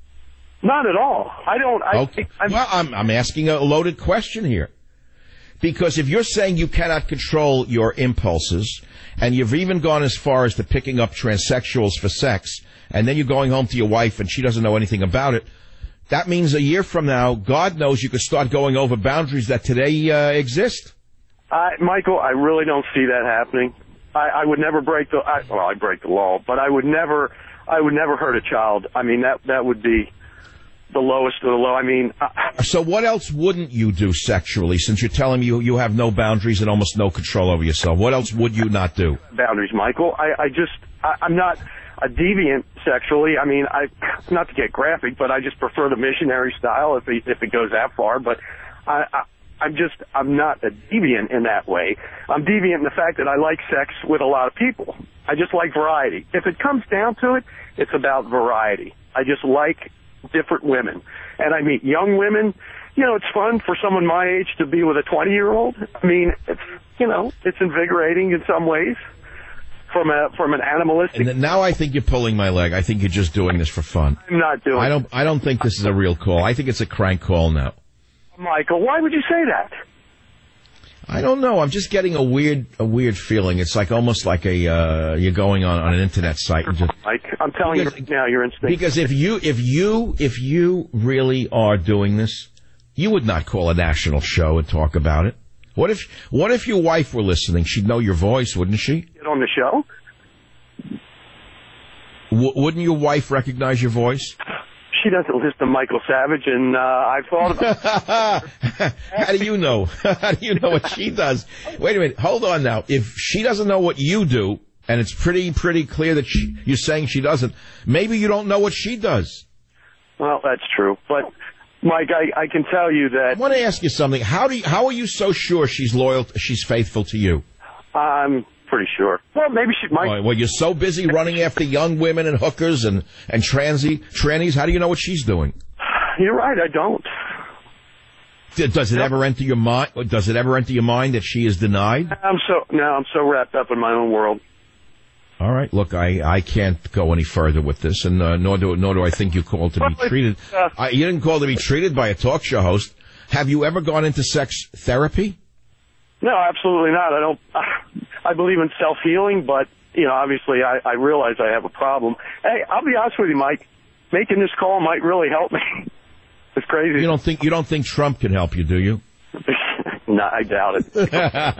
Not at all. I don't... I, okay. I'm, well, I'm, I'm asking a loaded question here. Because if you're saying you cannot control your impulses, and you've even gone as far as to picking up transsexuals for sex, and then you're going home to your wife and she doesn't know anything about it, that means a year from now, God knows you could start going over boundaries that today uh, exist. I, Michael, I really don't see that happening. I, I would never break the... I, well, I break the law, but I would never... I would never hurt a child. I mean, that that would be... the lowest of the low. I mean... Uh, so what else wouldn't you do sexually, since you're telling me you, you have no boundaries and almost no control over yourself? What else would you not do? Boundaries, Michael. I, I just... I, I'm not a deviant sexually. I mean, I not to get graphic, but I just prefer the missionary style if it, if it goes that far. But I, I, I'm just... I'm not a deviant in that way. I'm deviant in the fact that I like sex with a lot of people. I just like variety. If it comes down to it, it's about variety. I just like... different women, and I meet young women. You know, it's fun for someone my age to be with a twenty-year-old. I mean, it's you know, it's invigorating in some ways from a from an animalistic. And now I think you're pulling my leg. I think you're just doing this for fun. I'm not doing. I don't. I don't think this is a real call. I think it's a crank call now. Michael, why would you say that? I don't know. I'm just getting a weird, a weird feeling. It's like almost like a uh, you're going on, on an internet site. And just, Mike, I'm telling because, you right now, your instinct. Because if you, if you, if you really are doing this, you would not call a national show and talk about it. What if, what if your wife were listening? She'd know your voice, wouldn't she? Get on the show. W- wouldn't your wife recognize your voice? She doesn't listen to Michael Savage, and uh, I've thought about it. How do you know? How do you know what she does? Wait a minute. Hold on now. If she doesn't know what you do, and it's pretty, pretty clear that she, you're saying she doesn't, maybe you don't know what she does. Well, that's true. But, Mike, I, I can tell you that... I want to ask you something. How do you, how are you so sure she's loyal, she's faithful to you? I'm pretty sure. Well, maybe she might... Oh, well, you're so busy running after young women and hookers and, and transy, trannies. How do you know what she's doing? You're right, I don't. Does it ever enter your mind? Does it ever enter your mind that she is denied? I'm so no, I'm so wrapped up in my own world. All right, look, I, I can't go any further with this, and uh, nor do nor do I think you called to be treated. Uh, I, you didn't call to be treated by a talk show host. Have you ever gone into sex therapy? No, absolutely not. I don't. I believe in self healing, but you know, obviously, I, I realize I have a problem. Hey, I'll be honest with you, Mike. Making this call might really help me. It's crazy. You don't think you don't think Trump can help you, do you? No, I doubt it.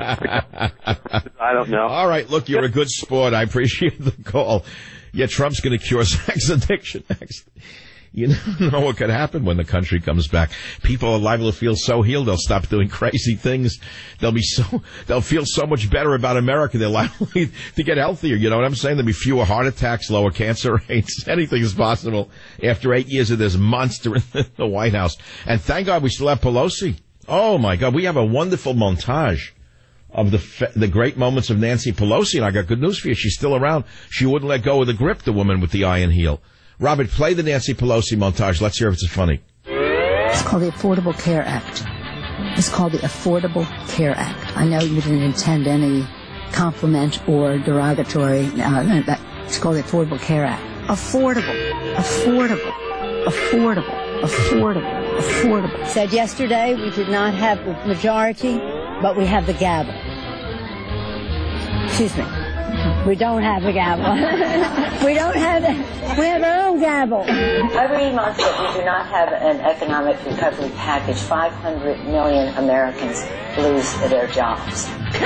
I don't know. All right, look, you're a good sport. I appreciate the call. Yeah, Trump's going to cure sex addiction next. You never know what could happen when the country comes back. People are liable to feel so healed, they'll stop doing crazy things. They'll be so, they'll feel so much better about America. They're likely to get healthier. You know what I'm saying? There'll be fewer heart attacks, lower cancer rates. Anything is possible after eight years of this monster in the White House. And thank God we still have Pelosi. Oh my God, we have a wonderful montage of the fe- the great moments of Nancy Pelosi, and I got good news for you. She's still around. She wouldn't let go of the grip, the woman with the iron heel. Robert, play the Nancy Pelosi montage. Let's hear if it's funny. It's called the Affordable Care Act. It's called the Affordable Care Act. I know you didn't intend any compliment or derogatory. Uh, that, it's called the Affordable Care Act. Affordable, affordable, affordable, affordable, affordable. Said yesterday we did not have the majority, but we have the gavel. Excuse me. We don't have the gavel. we don't have the, we have our own gavel. Every month that we do not have an economic recovery package, five hundred million Americans lose their jobs.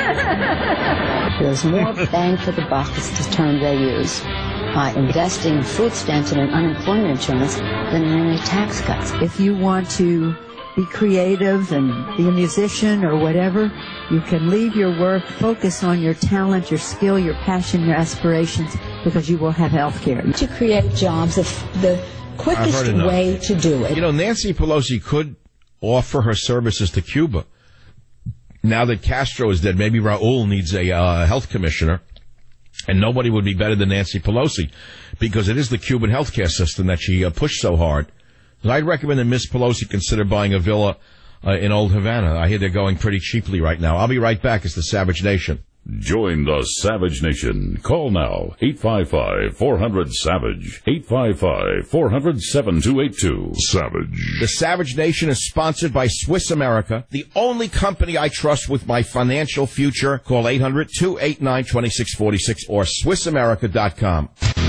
There's more bang for the buck, is the term they use, by investing in food stamps and in unemployment insurance than in any tax cuts. If you want to be creative and be a musician or whatever, you can leave your work, focus on your talent, your skill, your passion, your aspirations, because you will have health care. To create jobs, the quickest way to do it. You know, Nancy Pelosi could offer her services to Cuba. Now that Castro is dead, maybe Raul needs a uh, health commissioner, and nobody would be better than Nancy Pelosi, because it is the Cuban healthcare system that she uh, pushed so hard. I'd recommend that Miss Pelosi consider buying a villa uh, in Old Havana. I hear they're going pretty cheaply right now. I'll be right back. It's the Savage Nation. Join the Savage Nation. Call now, eight five five, four hundred, SAVAGE, eight five five, four hundred, seven two eight two. Savage. The Savage Nation is sponsored by Swiss America, the only company I trust with my financial future. Call eight hundred, two eight nine, two six four six or swiss america dot com.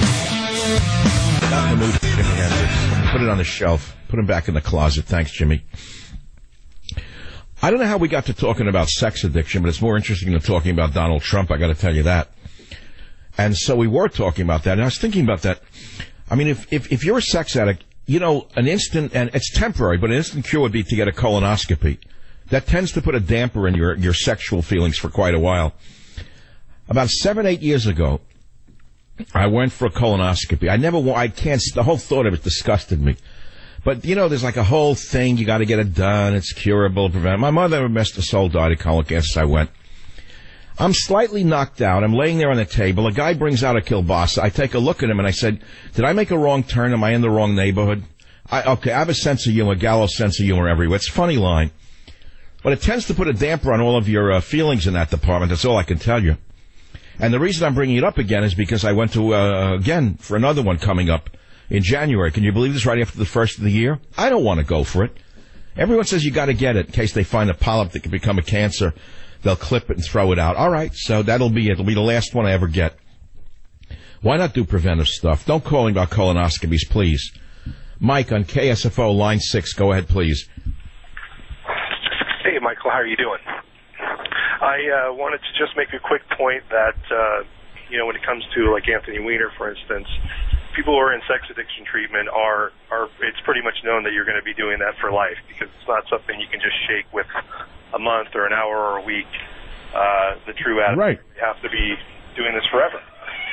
Not in the mood for Jimmy Hendrix. Put it on the shelf. Put him back in the closet. Thanks, Jimmy. I don't know how we got to talking about sex addiction, but it's more interesting than talking about Donald Trump, I got to tell you that. And so we were talking about that, and I was thinking about that. I mean, if, if, if you're a sex addict, you know, an instant, and it's temporary, but an instant cure would be to get a colonoscopy. That tends to put a damper in your, your sexual feelings for quite a while. About seven, eight years ago, I went for a colonoscopy. I never, I can't, the whole thought of it disgusted me. But, you know, there's like a whole thing, you got to get it done, it's curable, preventable. My mother, best of soul, died of colon cancer, I went. I'm slightly knocked out, I'm laying there on the table, a guy brings out a kielbasa, I take a look at him and I said, did I make a wrong turn, am I in the wrong neighborhood? I, okay, I have a sense of humor, gallows sense of humor everywhere, it's a funny line. But it tends to put a damper on all of your uh, feelings in that department, that's all I can tell you. And the reason I'm bringing it up again is because I went to, uh, again, for another one coming up in January. Can you believe this, right after the first of the year? I don't want to go for it. Everyone says you got to get it in case they find a polyp that can become a cancer. They'll clip it and throw it out. All right, so that'll be it. It'll be the last one I ever get. Why not do preventive stuff? Don't call me about colonoscopies, please. Mike on K S F O, line six. Go ahead, please. Hey, Michael, how are you doing? I uh, wanted to just make a quick point that, uh, you know, when it comes to, like, Anthony Weiner, for instance, people who are in sex addiction treatment are, are it's pretty much known that you're going to be doing that for life because it's not something you can just shake with a month or an hour or a week. Uh, the true attitude, right. You have to be doing this forever.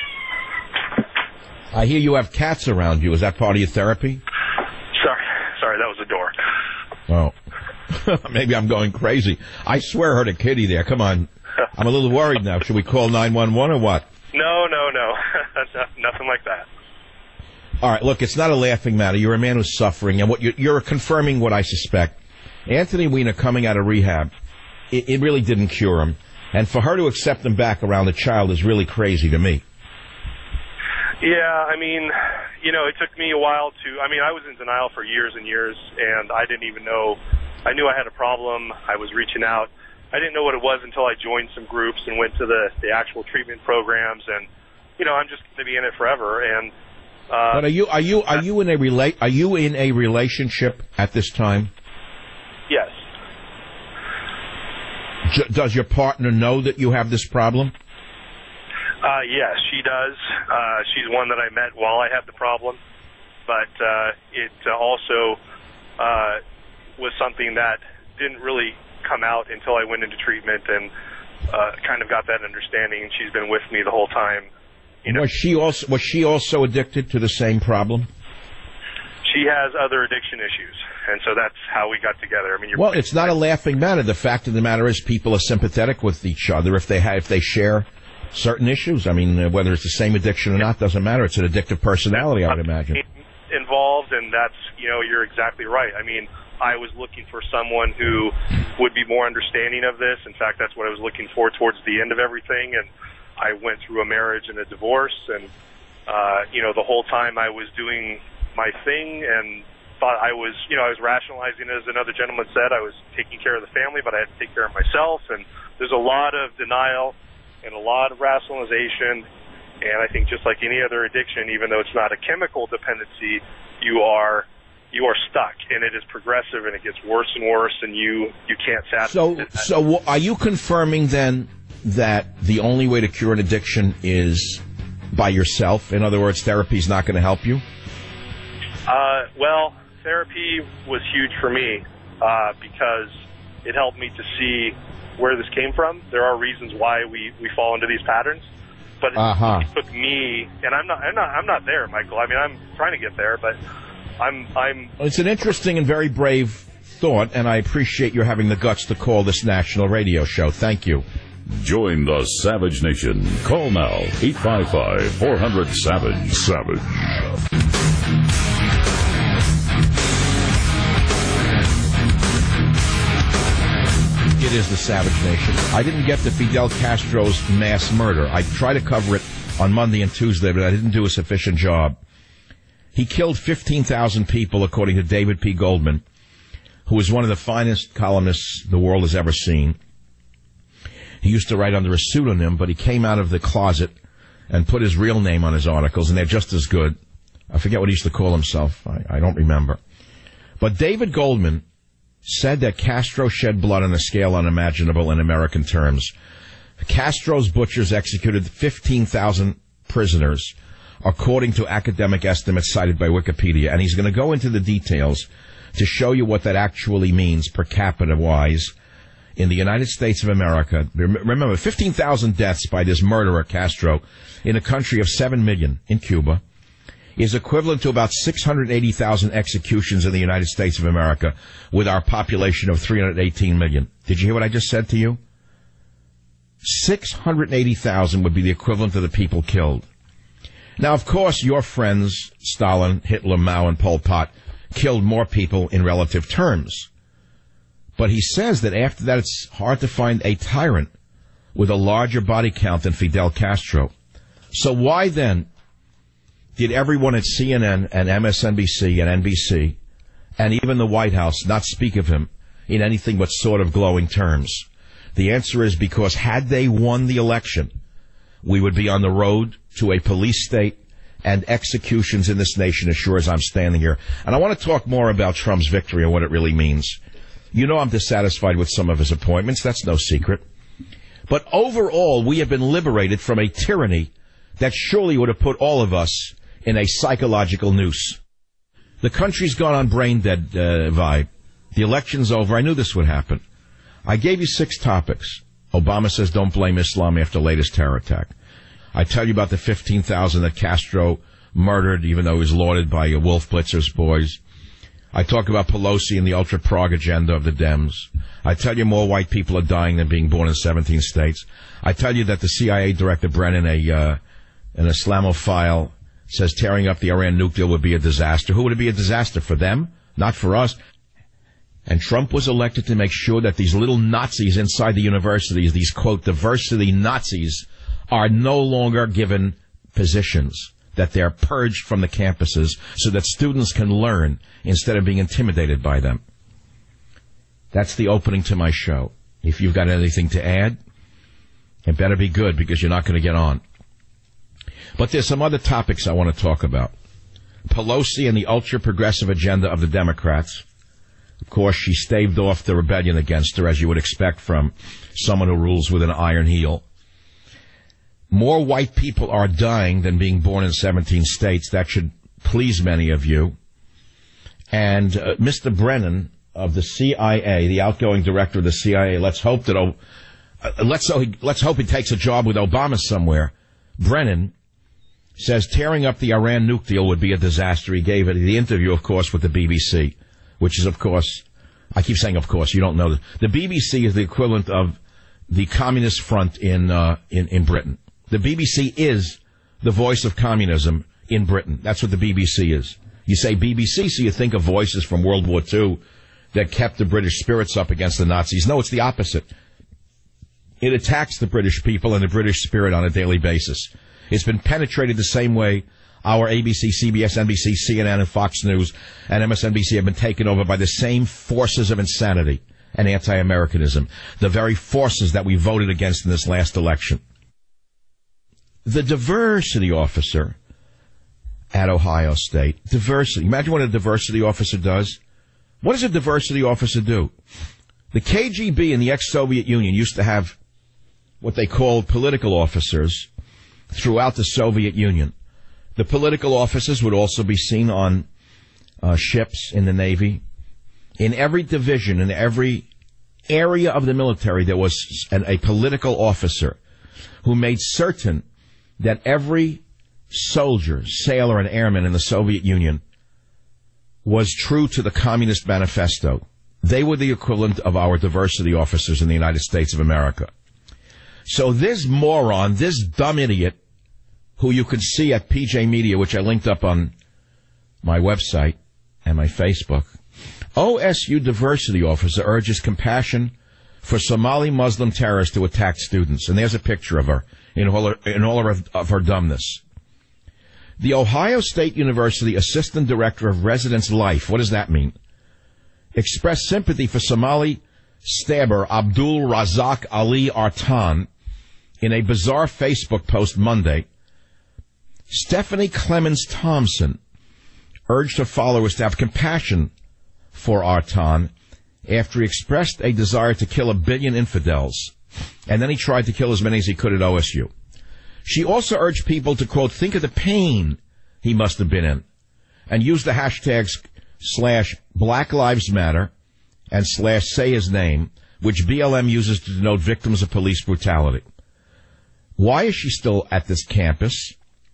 I hear you have cats around you. Is that part of your therapy? Sorry, sorry, that was the door. Oh. Maybe I'm going crazy. I swear I heard a kitty there. Come on. I'm a little worried now. Should we call nine one one or what? No, no, no. Nothing like that. All right, look, it's not a laughing matter. You're a man who's suffering, and what you're, you're confirming what I suspect. Anthony Weiner coming out of rehab, it, it really didn't cure him. And for her to accept him back around the child is really crazy to me. Yeah, I mean, you know, it took me a while to, I mean, I was in denial for years and years, and I didn't even know, I knew I had a problem, I was reaching out. I didn't know what it was until I joined some groups and went to the, the actual treatment programs, and, you know, I'm just going to be in it forever, and... Uh, but are you, are you, are you in a rela- are you in a relationship at this time? Yes. J- does your partner know that you have this problem? Uh, yes, she does. Uh, she's one that I met while I had the problem. but uh, it uh, also uh, was something that didn't really come out until I went into treatment and uh, kind of got that understanding. And she's been with me the whole time. You know, was she also was she also addicted to the same problem? She has other addiction issues, and so that's how we got together. I mean, you're well, it's not a laughing matter. The fact of the matter is, people are sympathetic with each other if they have, if they share certain issues. I mean, uh, whether it's the same addiction or not doesn't matter. It's an addictive personality, I would imagine. Involved, and that's, you know, you're exactly right. I mean, I was looking for someone who would be more understanding of this. In fact, that's what I was looking for towards the end of everything, and I went through a marriage and a divorce, and, uh, you know, the whole time I was doing my thing and thought I was, you know, I was rationalizing, as another gentleman said, I was taking care of the family, but I had to take care of myself, and there's a lot of denial and a lot of rationalization, and I think just like any other addiction, even though it's not a chemical dependency, you are you are stuck, and it is progressive, and it gets worse and worse, and you, you can't satisfy So, it. so are you confirming then that the only way to cure an addiction is by yourself? In other words, therapy is not going to help you? Uh, well, therapy was huge for me uh, because it helped me to see where this came from. There are reasons why we, we fall into these patterns, but it, uh-huh. it took me, and I'm not I'm not I'm not there, Michael. I mean, I'm trying to get there, but I'm I'm. It's an interesting and very brave thought, and I appreciate your having the guts to call this national radio show. Thank you. Join the Savage Nation. Call now, eight five five, four hundred, SAVAGE. Savage. It is the Savage Nation. I didn't get to Fidel Castro's mass murder. I tried to cover it on Monday and Tuesday, but I didn't do a sufficient job. He killed fifteen thousand people, according to David P. Goldman, who is one of the finest columnists the world has ever seen. He used to write under a pseudonym, but he came out of the closet and put his real name on his articles, and they're just as good. I forget what he used to call himself. I, I don't remember. But David Goldman said that Castro shed blood on a scale unimaginable in American terms. Castro's butchers executed fifteen thousand prisoners, according to academic estimates cited by Wikipedia. And he's going to go into the details to show you what that actually means per capita-wise in the United States of America. Remember, fifteen thousand deaths by this murderer, Castro, in a country of seven million in Cuba, is equivalent to about six hundred eighty thousand executions in the United States of America with our population of three hundred eighteen million. Did you hear what I just said to you? six hundred eighty thousand would be the equivalent of the people killed. Now, of course, your friends, Stalin, Hitler, Mao, and Pol Pot, killed more people in relative terms. But he says that after that, it's hard to find a tyrant with a larger body count than Fidel Castro. So why then did everyone at C N N and M S N B C and N B C and even the White House not speak of him in anything but sort of glowing terms? The answer is because had they won the election, we would be on the road to a police state and executions in this nation as sure as I'm standing here. And I want to talk more about Trump's victory and what it really means. You know I'm dissatisfied with some of his appointments. That's no secret. But overall, we have been liberated from a tyranny that surely would have put all of us in a psychological noose. The country's gone on brain dead uh, vibe. The election's over. I knew this would happen. I gave you six topics. Obama says don't blame Islam after latest terror attack. I tell you about the fifteen thousand that Castro murdered, even though he was lauded by uh, Wolf Blitzer's boys. I talk about Pelosi and the ultra-prog agenda of the Dems. I tell you more white people are dying than being born in seventeen states. I tell you that the C I A director, Brennan, a, uh, an Islamophile, says tearing up the Iran nuke deal would be a disaster. Who would it be a disaster? For them? Not for us. And Trump was elected to make sure that these little Nazis inside the universities, these, quote, diversity Nazis, are no longer given positions, that they're purged from the campuses so that students can learn instead of being intimidated by them. That's the opening to my show. If you've got anything to add, it better be good because you're not going to get on. But there's some other topics I want to talk about. Pelosi and the ultra-progressive agenda of the Democrats. Of course, she staved off the rebellion against her, as you would expect from someone who rules with an iron heel. More white people are dying than being born in seventeen states. That should please many of you. And uh, Mister Brennan of the C I A, the outgoing director of the C I A, let's hope that oh, uh, let's so he, let's hope he takes a job with Obama somewhere. Brennan says tearing up the Iran nuke deal would be a disaster. He gave it the interview, of course, with the B B C, which is, of course, I keep saying, of course, you don't know that. The B B C is the equivalent of the Communist Front in uh, in in Britain. The B B C is the voice of communism in Britain. That's what the B B C is. You say B B C, so you think of voices from World War Two that kept the British spirits up against the Nazis. No, it's the opposite. It attacks the British people and the British spirit on a daily basis. It's been penetrated the same way our A B C, C B S, N B C, C N N, and Fox News and M S N B C have been taken over by the same forces of insanity and anti-Americanism, the very forces that we voted against in this last election. The diversity officer at Ohio State, diversity. Imagine what a diversity officer does. What does a diversity officer do? The K G B in the ex-Soviet Union used to have what they called political officers throughout the Soviet Union. The political officers would also be seen on uh, ships in the Navy. In every division, in every area of the military, there was an, a political officer who made certain that every soldier, sailor, and airman in the Soviet Union was true to the Communist Manifesto. They were the equivalent of our diversity officers in the United States of America. So this moron, this dumb idiot, who you could see at P J Media, which I linked up on my website and my Facebook, O S U diversity officer urges compassion for Somali Muslim terrorists to attack students. And there's a picture of her in all her, in all her, of her dumbness. The Ohio State University Assistant Director of Residence Life, what does that mean? Expressed sympathy for Somali stabber Abdul Razak Ali Artan in a bizarre Facebook post Monday. Stephanie Clemens Thompson urged her followers to have compassion for Artan after he expressed a desire to kill a billion infidels, and then he tried to kill as many as he could at O S U. She also urged people to, quote, think of the pain he must have been in, and use the hashtags slash Black Lives Matter and slash say his name, which B L M uses to denote victims of police brutality. Why is she still at this campus?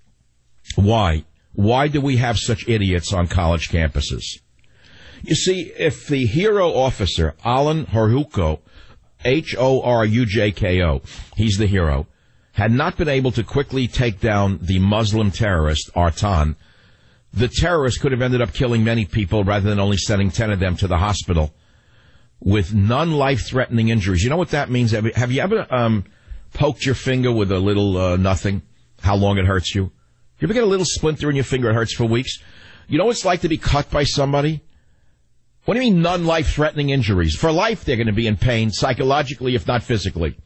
Why? Why do we have such idiots on college campuses? You see, if the hero officer, Alan Horujko, H O R U J K O, he's the hero, had not been able to quickly take down the Muslim terrorist, Artan, the terrorist could have ended up killing many people rather than only sending ten of them to the hospital with non-life-threatening injuries. You know what that means? Have you, have you ever um, poked your finger with a little uh, nothing, how long it hurts you? You ever get a little splinter in your finger, it hurts for weeks? You know what it's like to be cut by somebody? What do you mean non-life-threatening injuries? For life, they're going to be in pain, psychologically, if not physically.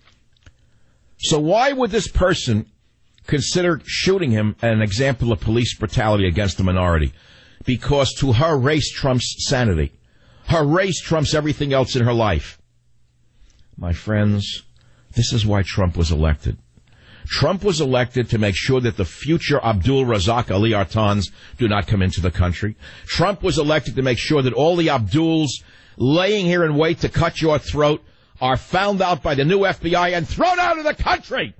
So why would this person consider shooting him an example of police brutality against a minority? Because to her, race trumps sanity. Her race trumps everything else in her life. My friends, this is why Trump was elected. Trump was elected to make sure that the future Abdul Razak Ali Artans do not come into the country. Trump was elected to make sure that all the Abduls laying here in wait to cut your throat are found out by the new F B I and thrown out of the country.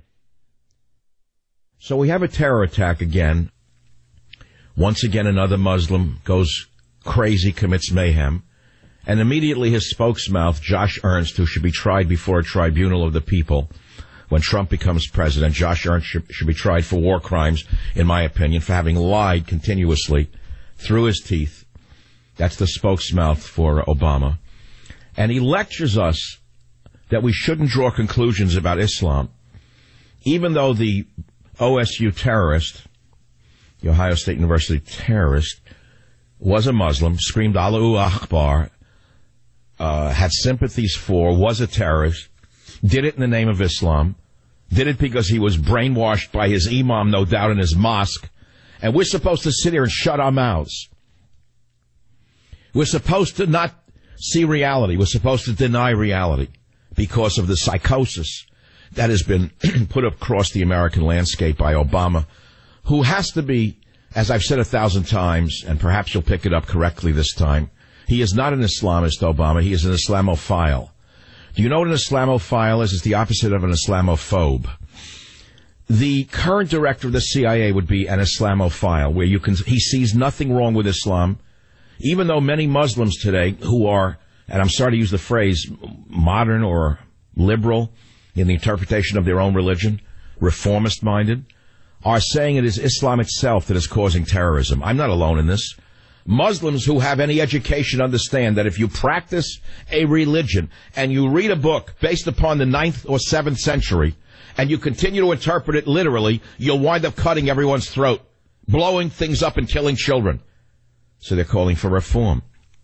So we have a terror attack again. Once again, another Muslim goes crazy, commits mayhem. And immediately his spokesmouth, Josh Ernst, who should be tried before a tribunal of the people when Trump becomes president, Josh Ernst should, should be tried for war crimes, in my opinion, for having lied continuously through his teeth. That's the spokesmouth for Obama. And he lectures us that we shouldn't draw conclusions about Islam, even though the O S U terrorist, the Ohio State University terrorist, was a Muslim, screamed Allahu Akbar, uh, had sympathies for, was a terrorist, did it in the name of Islam, did it because he was brainwashed by his imam, no doubt, in his mosque, and we're supposed to sit here and shut our mouths. We're supposed to not see reality. We're supposed to deny reality because of the psychosis that has been put across the American landscape by Obama, who has to be as I've said a thousand times, and perhaps you'll pick it up correctly this time, he is not an Islamist, Obama. He is an Islamophile. Do you know what an Islamophile is? It's the opposite of an Islamophobe. The current director of the C I A would be an Islamophile, where you can, he sees nothing wrong with Islam, even though many Muslims today who are, and I'm sorry to use the phrase, modern or liberal in the interpretation of their own religion, reformist-minded, are saying it is Islam itself that is causing terrorism. I'm not alone in this. Muslims who have any education understand that if you practice a religion and you read a book based upon the ninth or seventh century and you continue to interpret it literally, you'll wind up cutting everyone's throat, blowing things up and killing children. So they're calling for reform.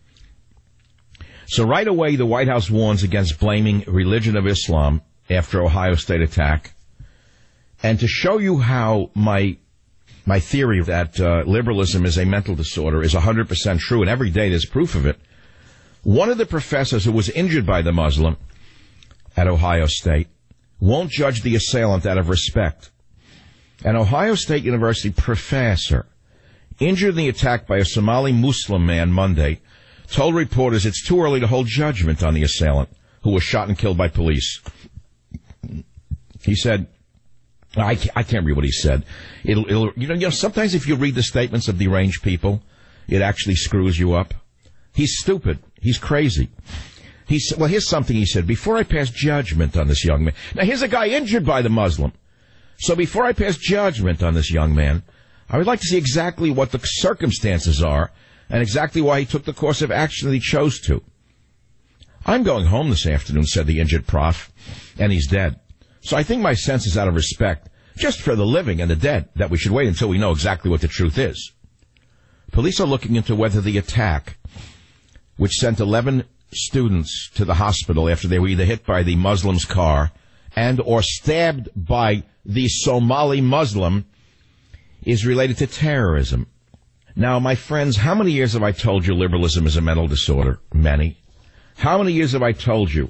So right away, the White House warns against blaming religion of Islam after Ohio State attack. And to show you how my my theory that uh, liberalism is a mental disorder is one hundred percent true, and every day there's proof of it, one of the professors who was injured by the Muslim at Ohio State won't judge the assailant out of respect. An Ohio State University professor injured in the attack by a Somali Muslim man Monday told reporters it's too early to hold judgment on the assailant, who was shot and killed by police. He said, I can't, I can't read what he said. It'll, it'll, you know, you know, sometimes if you read the statements of deranged people, it actually screws you up. He's stupid. He's crazy. He said, well, here's something he said. Before I pass judgment on this young man. Now, here's a guy injured by the Muslim. So before I pass judgment on this young man, I would like to see exactly what the circumstances are and exactly why he took the course of action that he chose to. I'm going home this afternoon, said the injured prof, and he's dead. So I think my sense is out of respect, just for the living and the dead, that we should wait until we know exactly what the truth is. Police are looking into whether the attack, which sent eleven students to the hospital after they were either hit by the Muslim's car and or stabbed by the Somali Muslim, is related to terrorism. Now, my friends, how many years have I told you liberalism is a mental disorder? Many. How many years have I told you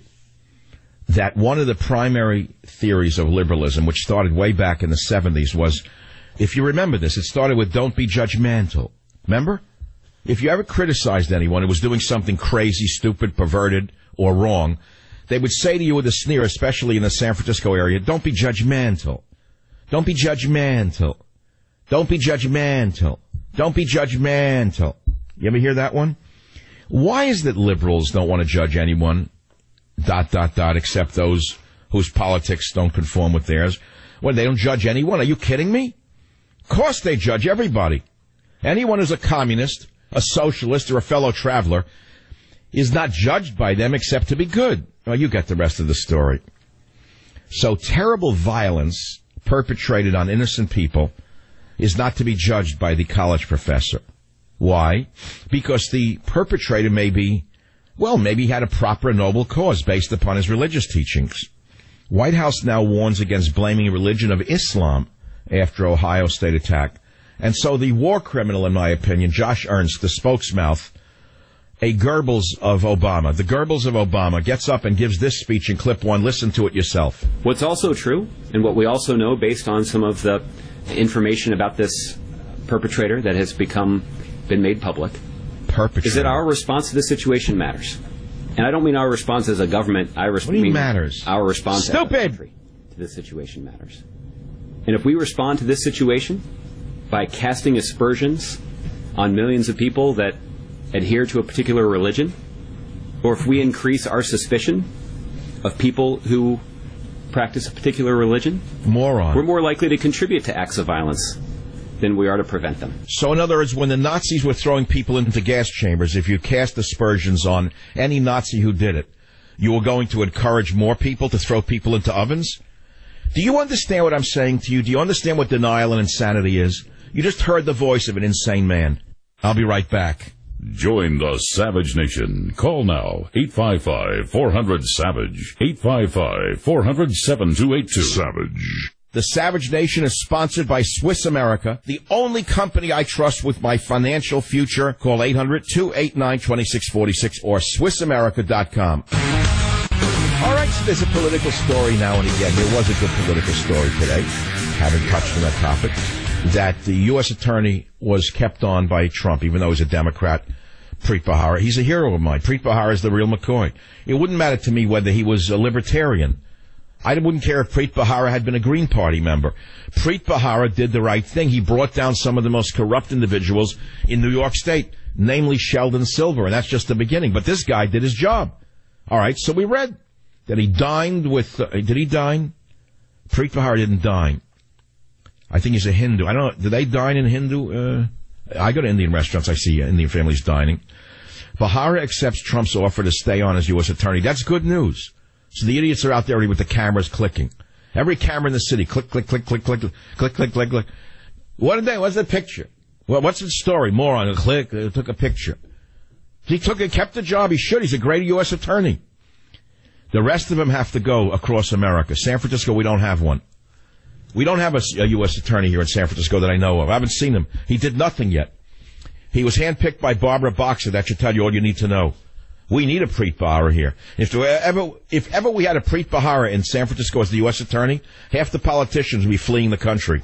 that one of the primary theories of liberalism, which started way back in the seventies, was, if you remember this, it started with don't be judgmental. Remember? If you ever criticized anyone who was doing something crazy, stupid, perverted, or wrong, they would say to you with a sneer, especially in the San Francisco area, don't be judgmental. Don't be judgmental. Don't be judgmental. Don't be judgmental. You ever hear that one? Why is it that liberals don't want to judge anyone, dot, dot, dot, except those whose politics don't conform with theirs? Well, they don't judge anyone. Are you kidding me? Of course they judge everybody. Anyone who's a communist, a socialist, or a fellow traveler is not judged by them except to be good. Well, you get the rest of the story. So terrible violence perpetrated on innocent people is not to be judged by the college professor. Why? Because the perpetrator may be, well, maybe he had a proper noble cause based upon his religious teachings. White House now warns against blaming religion of Islam after Ohio State attack. And so the war criminal, in my opinion, Josh Ernst, the spokesmouth, a Goebbels of Obama, the Goebbels of Obama, gets up and gives this speech in clip one. Listen to it yourself. What's also true, and what we also know based on some of the information about this perpetrator that has become been made public, perpetrator, is that our response to this situation matters. And I don't mean our response as a government. I res- what do you mean mean matters? Our response Stupid. as a country to this situation matters. And if we respond to this situation by casting aspersions on millions of people that adhere to a particular religion, or if we increase our suspicion of people who practice a particular religion, moron, we're more likely to contribute to acts of violence than we are to prevent them. So in other words, when the Nazis were throwing people into gas chambers, if you cast aspersions on any Nazi who did it, you were going to encourage more people to throw people into ovens? Do you understand what I'm saying to you? Do you understand what denial and insanity is? You just heard the voice of an insane man. I'll be right back. Join the Savage Nation. Call now, eight five five, four hundred, SAVAGE, eight five five, four hundred, seven two eight two. Savage. The Savage Nation is sponsored by Swiss America, the only company I trust with my financial future. Call eight hundred, two eight nine, two six four six or Swiss America dot com. All right, so there's a political story now and again. There was a good political story today. Haven't touched on that topic. that the U S attorney was kept on by Trump, even though he's a Democrat, Preet Bharara. He's a hero of mine. Preet Bharara is the real McCoy. It wouldn't matter to me whether he was a libertarian. I wouldn't care if Preet Bharara had been a Green Party member. Preet Bharara did the right thing. He brought down some of the most corrupt individuals in New York State, namely Sheldon Silver, and that's just the beginning. But this guy did his job. All right, so we read that he dined with, uh, did he dine? Preet Bharara didn't dine. I think he's a Hindu. I don't know, do they dine in Hindu? Uh, I go to Indian restaurants, I see Indian families dining. Bharara accepts Trump's offer to stay on as U S attorney. That's good news. So the idiots are out there already with the cameras clicking. Every camera in the city, click, click, click, click, click, click, click, click, click. What did they, what's the picture? Well, what's the story? Moron, click, uh, took a picture. He took it, kept the job. He should. He's a great U S attorney. The rest of them have to go across America. San Francisco, we don't have one. We don't have a, a U S attorney here in San Francisco that I know of. I haven't seen him. He did nothing yet. He was handpicked by Barbara Boxer. That should tell you all you need to know. We need a Preet Bharara here. If there ever, if ever we had a Preet Bharara in San Francisco as the U S attorney, half the politicians would be fleeing the country.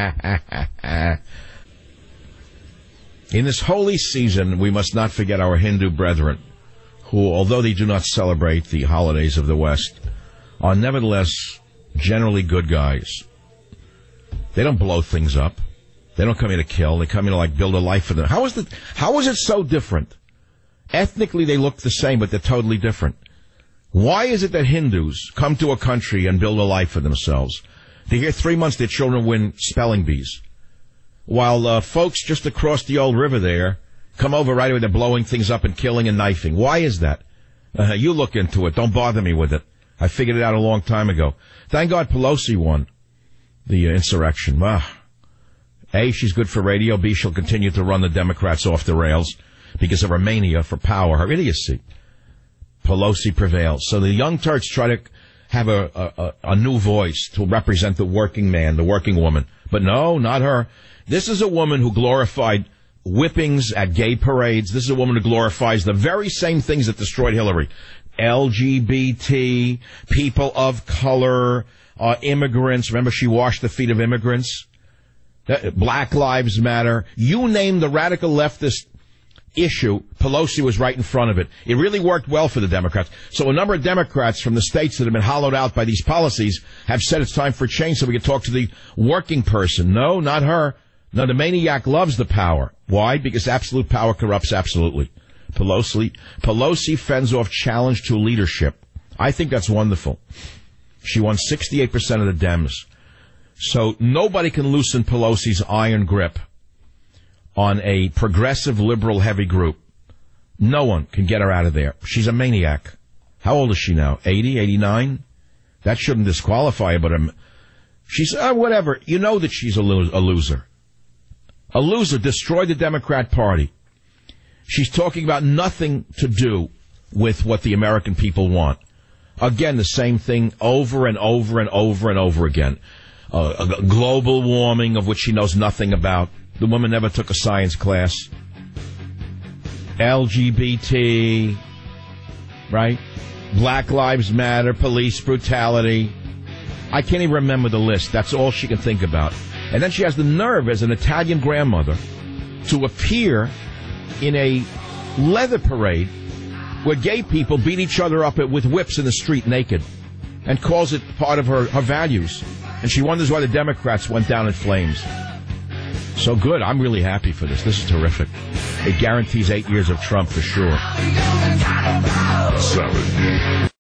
In this holy season, we must not forget our Hindu brethren, who, although they do not celebrate the holidays of the West, are nevertheless generally good guys. They don't blow things up. They don't come here to kill. They come here to, like, build a life for them. How is the, how is it so different? Ethnically, they look the same, but they're totally different. Why is it that Hindus come to a country and build a life for themselves? They hear three months their children win spelling bees, while uh, folks just across the old river there come over right away, they're blowing things up and killing and knifing. Why is that? Uh, you look into it. Don't bother me with it. I figured it out a long time ago. Thank God Pelosi won the uh, insurrection. Ah. A, she's good for radio. B, she'll continue to run the Democrats off the rails because of her mania for power, her idiocy. Pelosi prevails. So the Young Turks try to have a, a, a new voice to represent the working man, the working woman. But no, not her. This is a woman who glorified whippings at gay parades. This is a woman who glorifies the very same things that destroyed Hillary. L G B T, people of color, uh, immigrants. Remember, she washed the feet of immigrants. Black Lives Matter. You name the radical leftist issue, Pelosi was right in front of it. It really worked well for the Democrats. So a number of Democrats from the states that have been hollowed out by these policies have said it's time for change so we can talk to the working person. No, not her. No, the maniac loves the power. Why? Because absolute power corrupts absolutely. Pelosi, Pelosi fends off challenge to leadership. I think that's wonderful. She won sixty-eight percent of the Dems. So nobody can loosen Pelosi's iron grip on a progressive, liberal, heavy group. No one can get her out of there. She's a maniac. How old is she now? eighty, eighty-nine? That shouldn't disqualify her, but um, she's, uh, whatever. You know that she's a, lo- a loser. A loser, destroyed the Democrat Party. She's talking about nothing to do with what the American people want. Again, the same thing over and over and over and over again. Uh, a global warming of which she knows nothing about. The woman never took a science class. L G B T, right? Black Lives Matter, police brutality. I can't even remember the list. That's all she can think about. And then she has the nerve as an Italian grandmother to appear in a leather parade where gay people beat each other up with whips in the street naked and calls it part of her, her values. And she wonders why the Democrats went down in flames. So good. I'm really happy for this. This is terrific. It guarantees eight years of Trump for sure. Savage.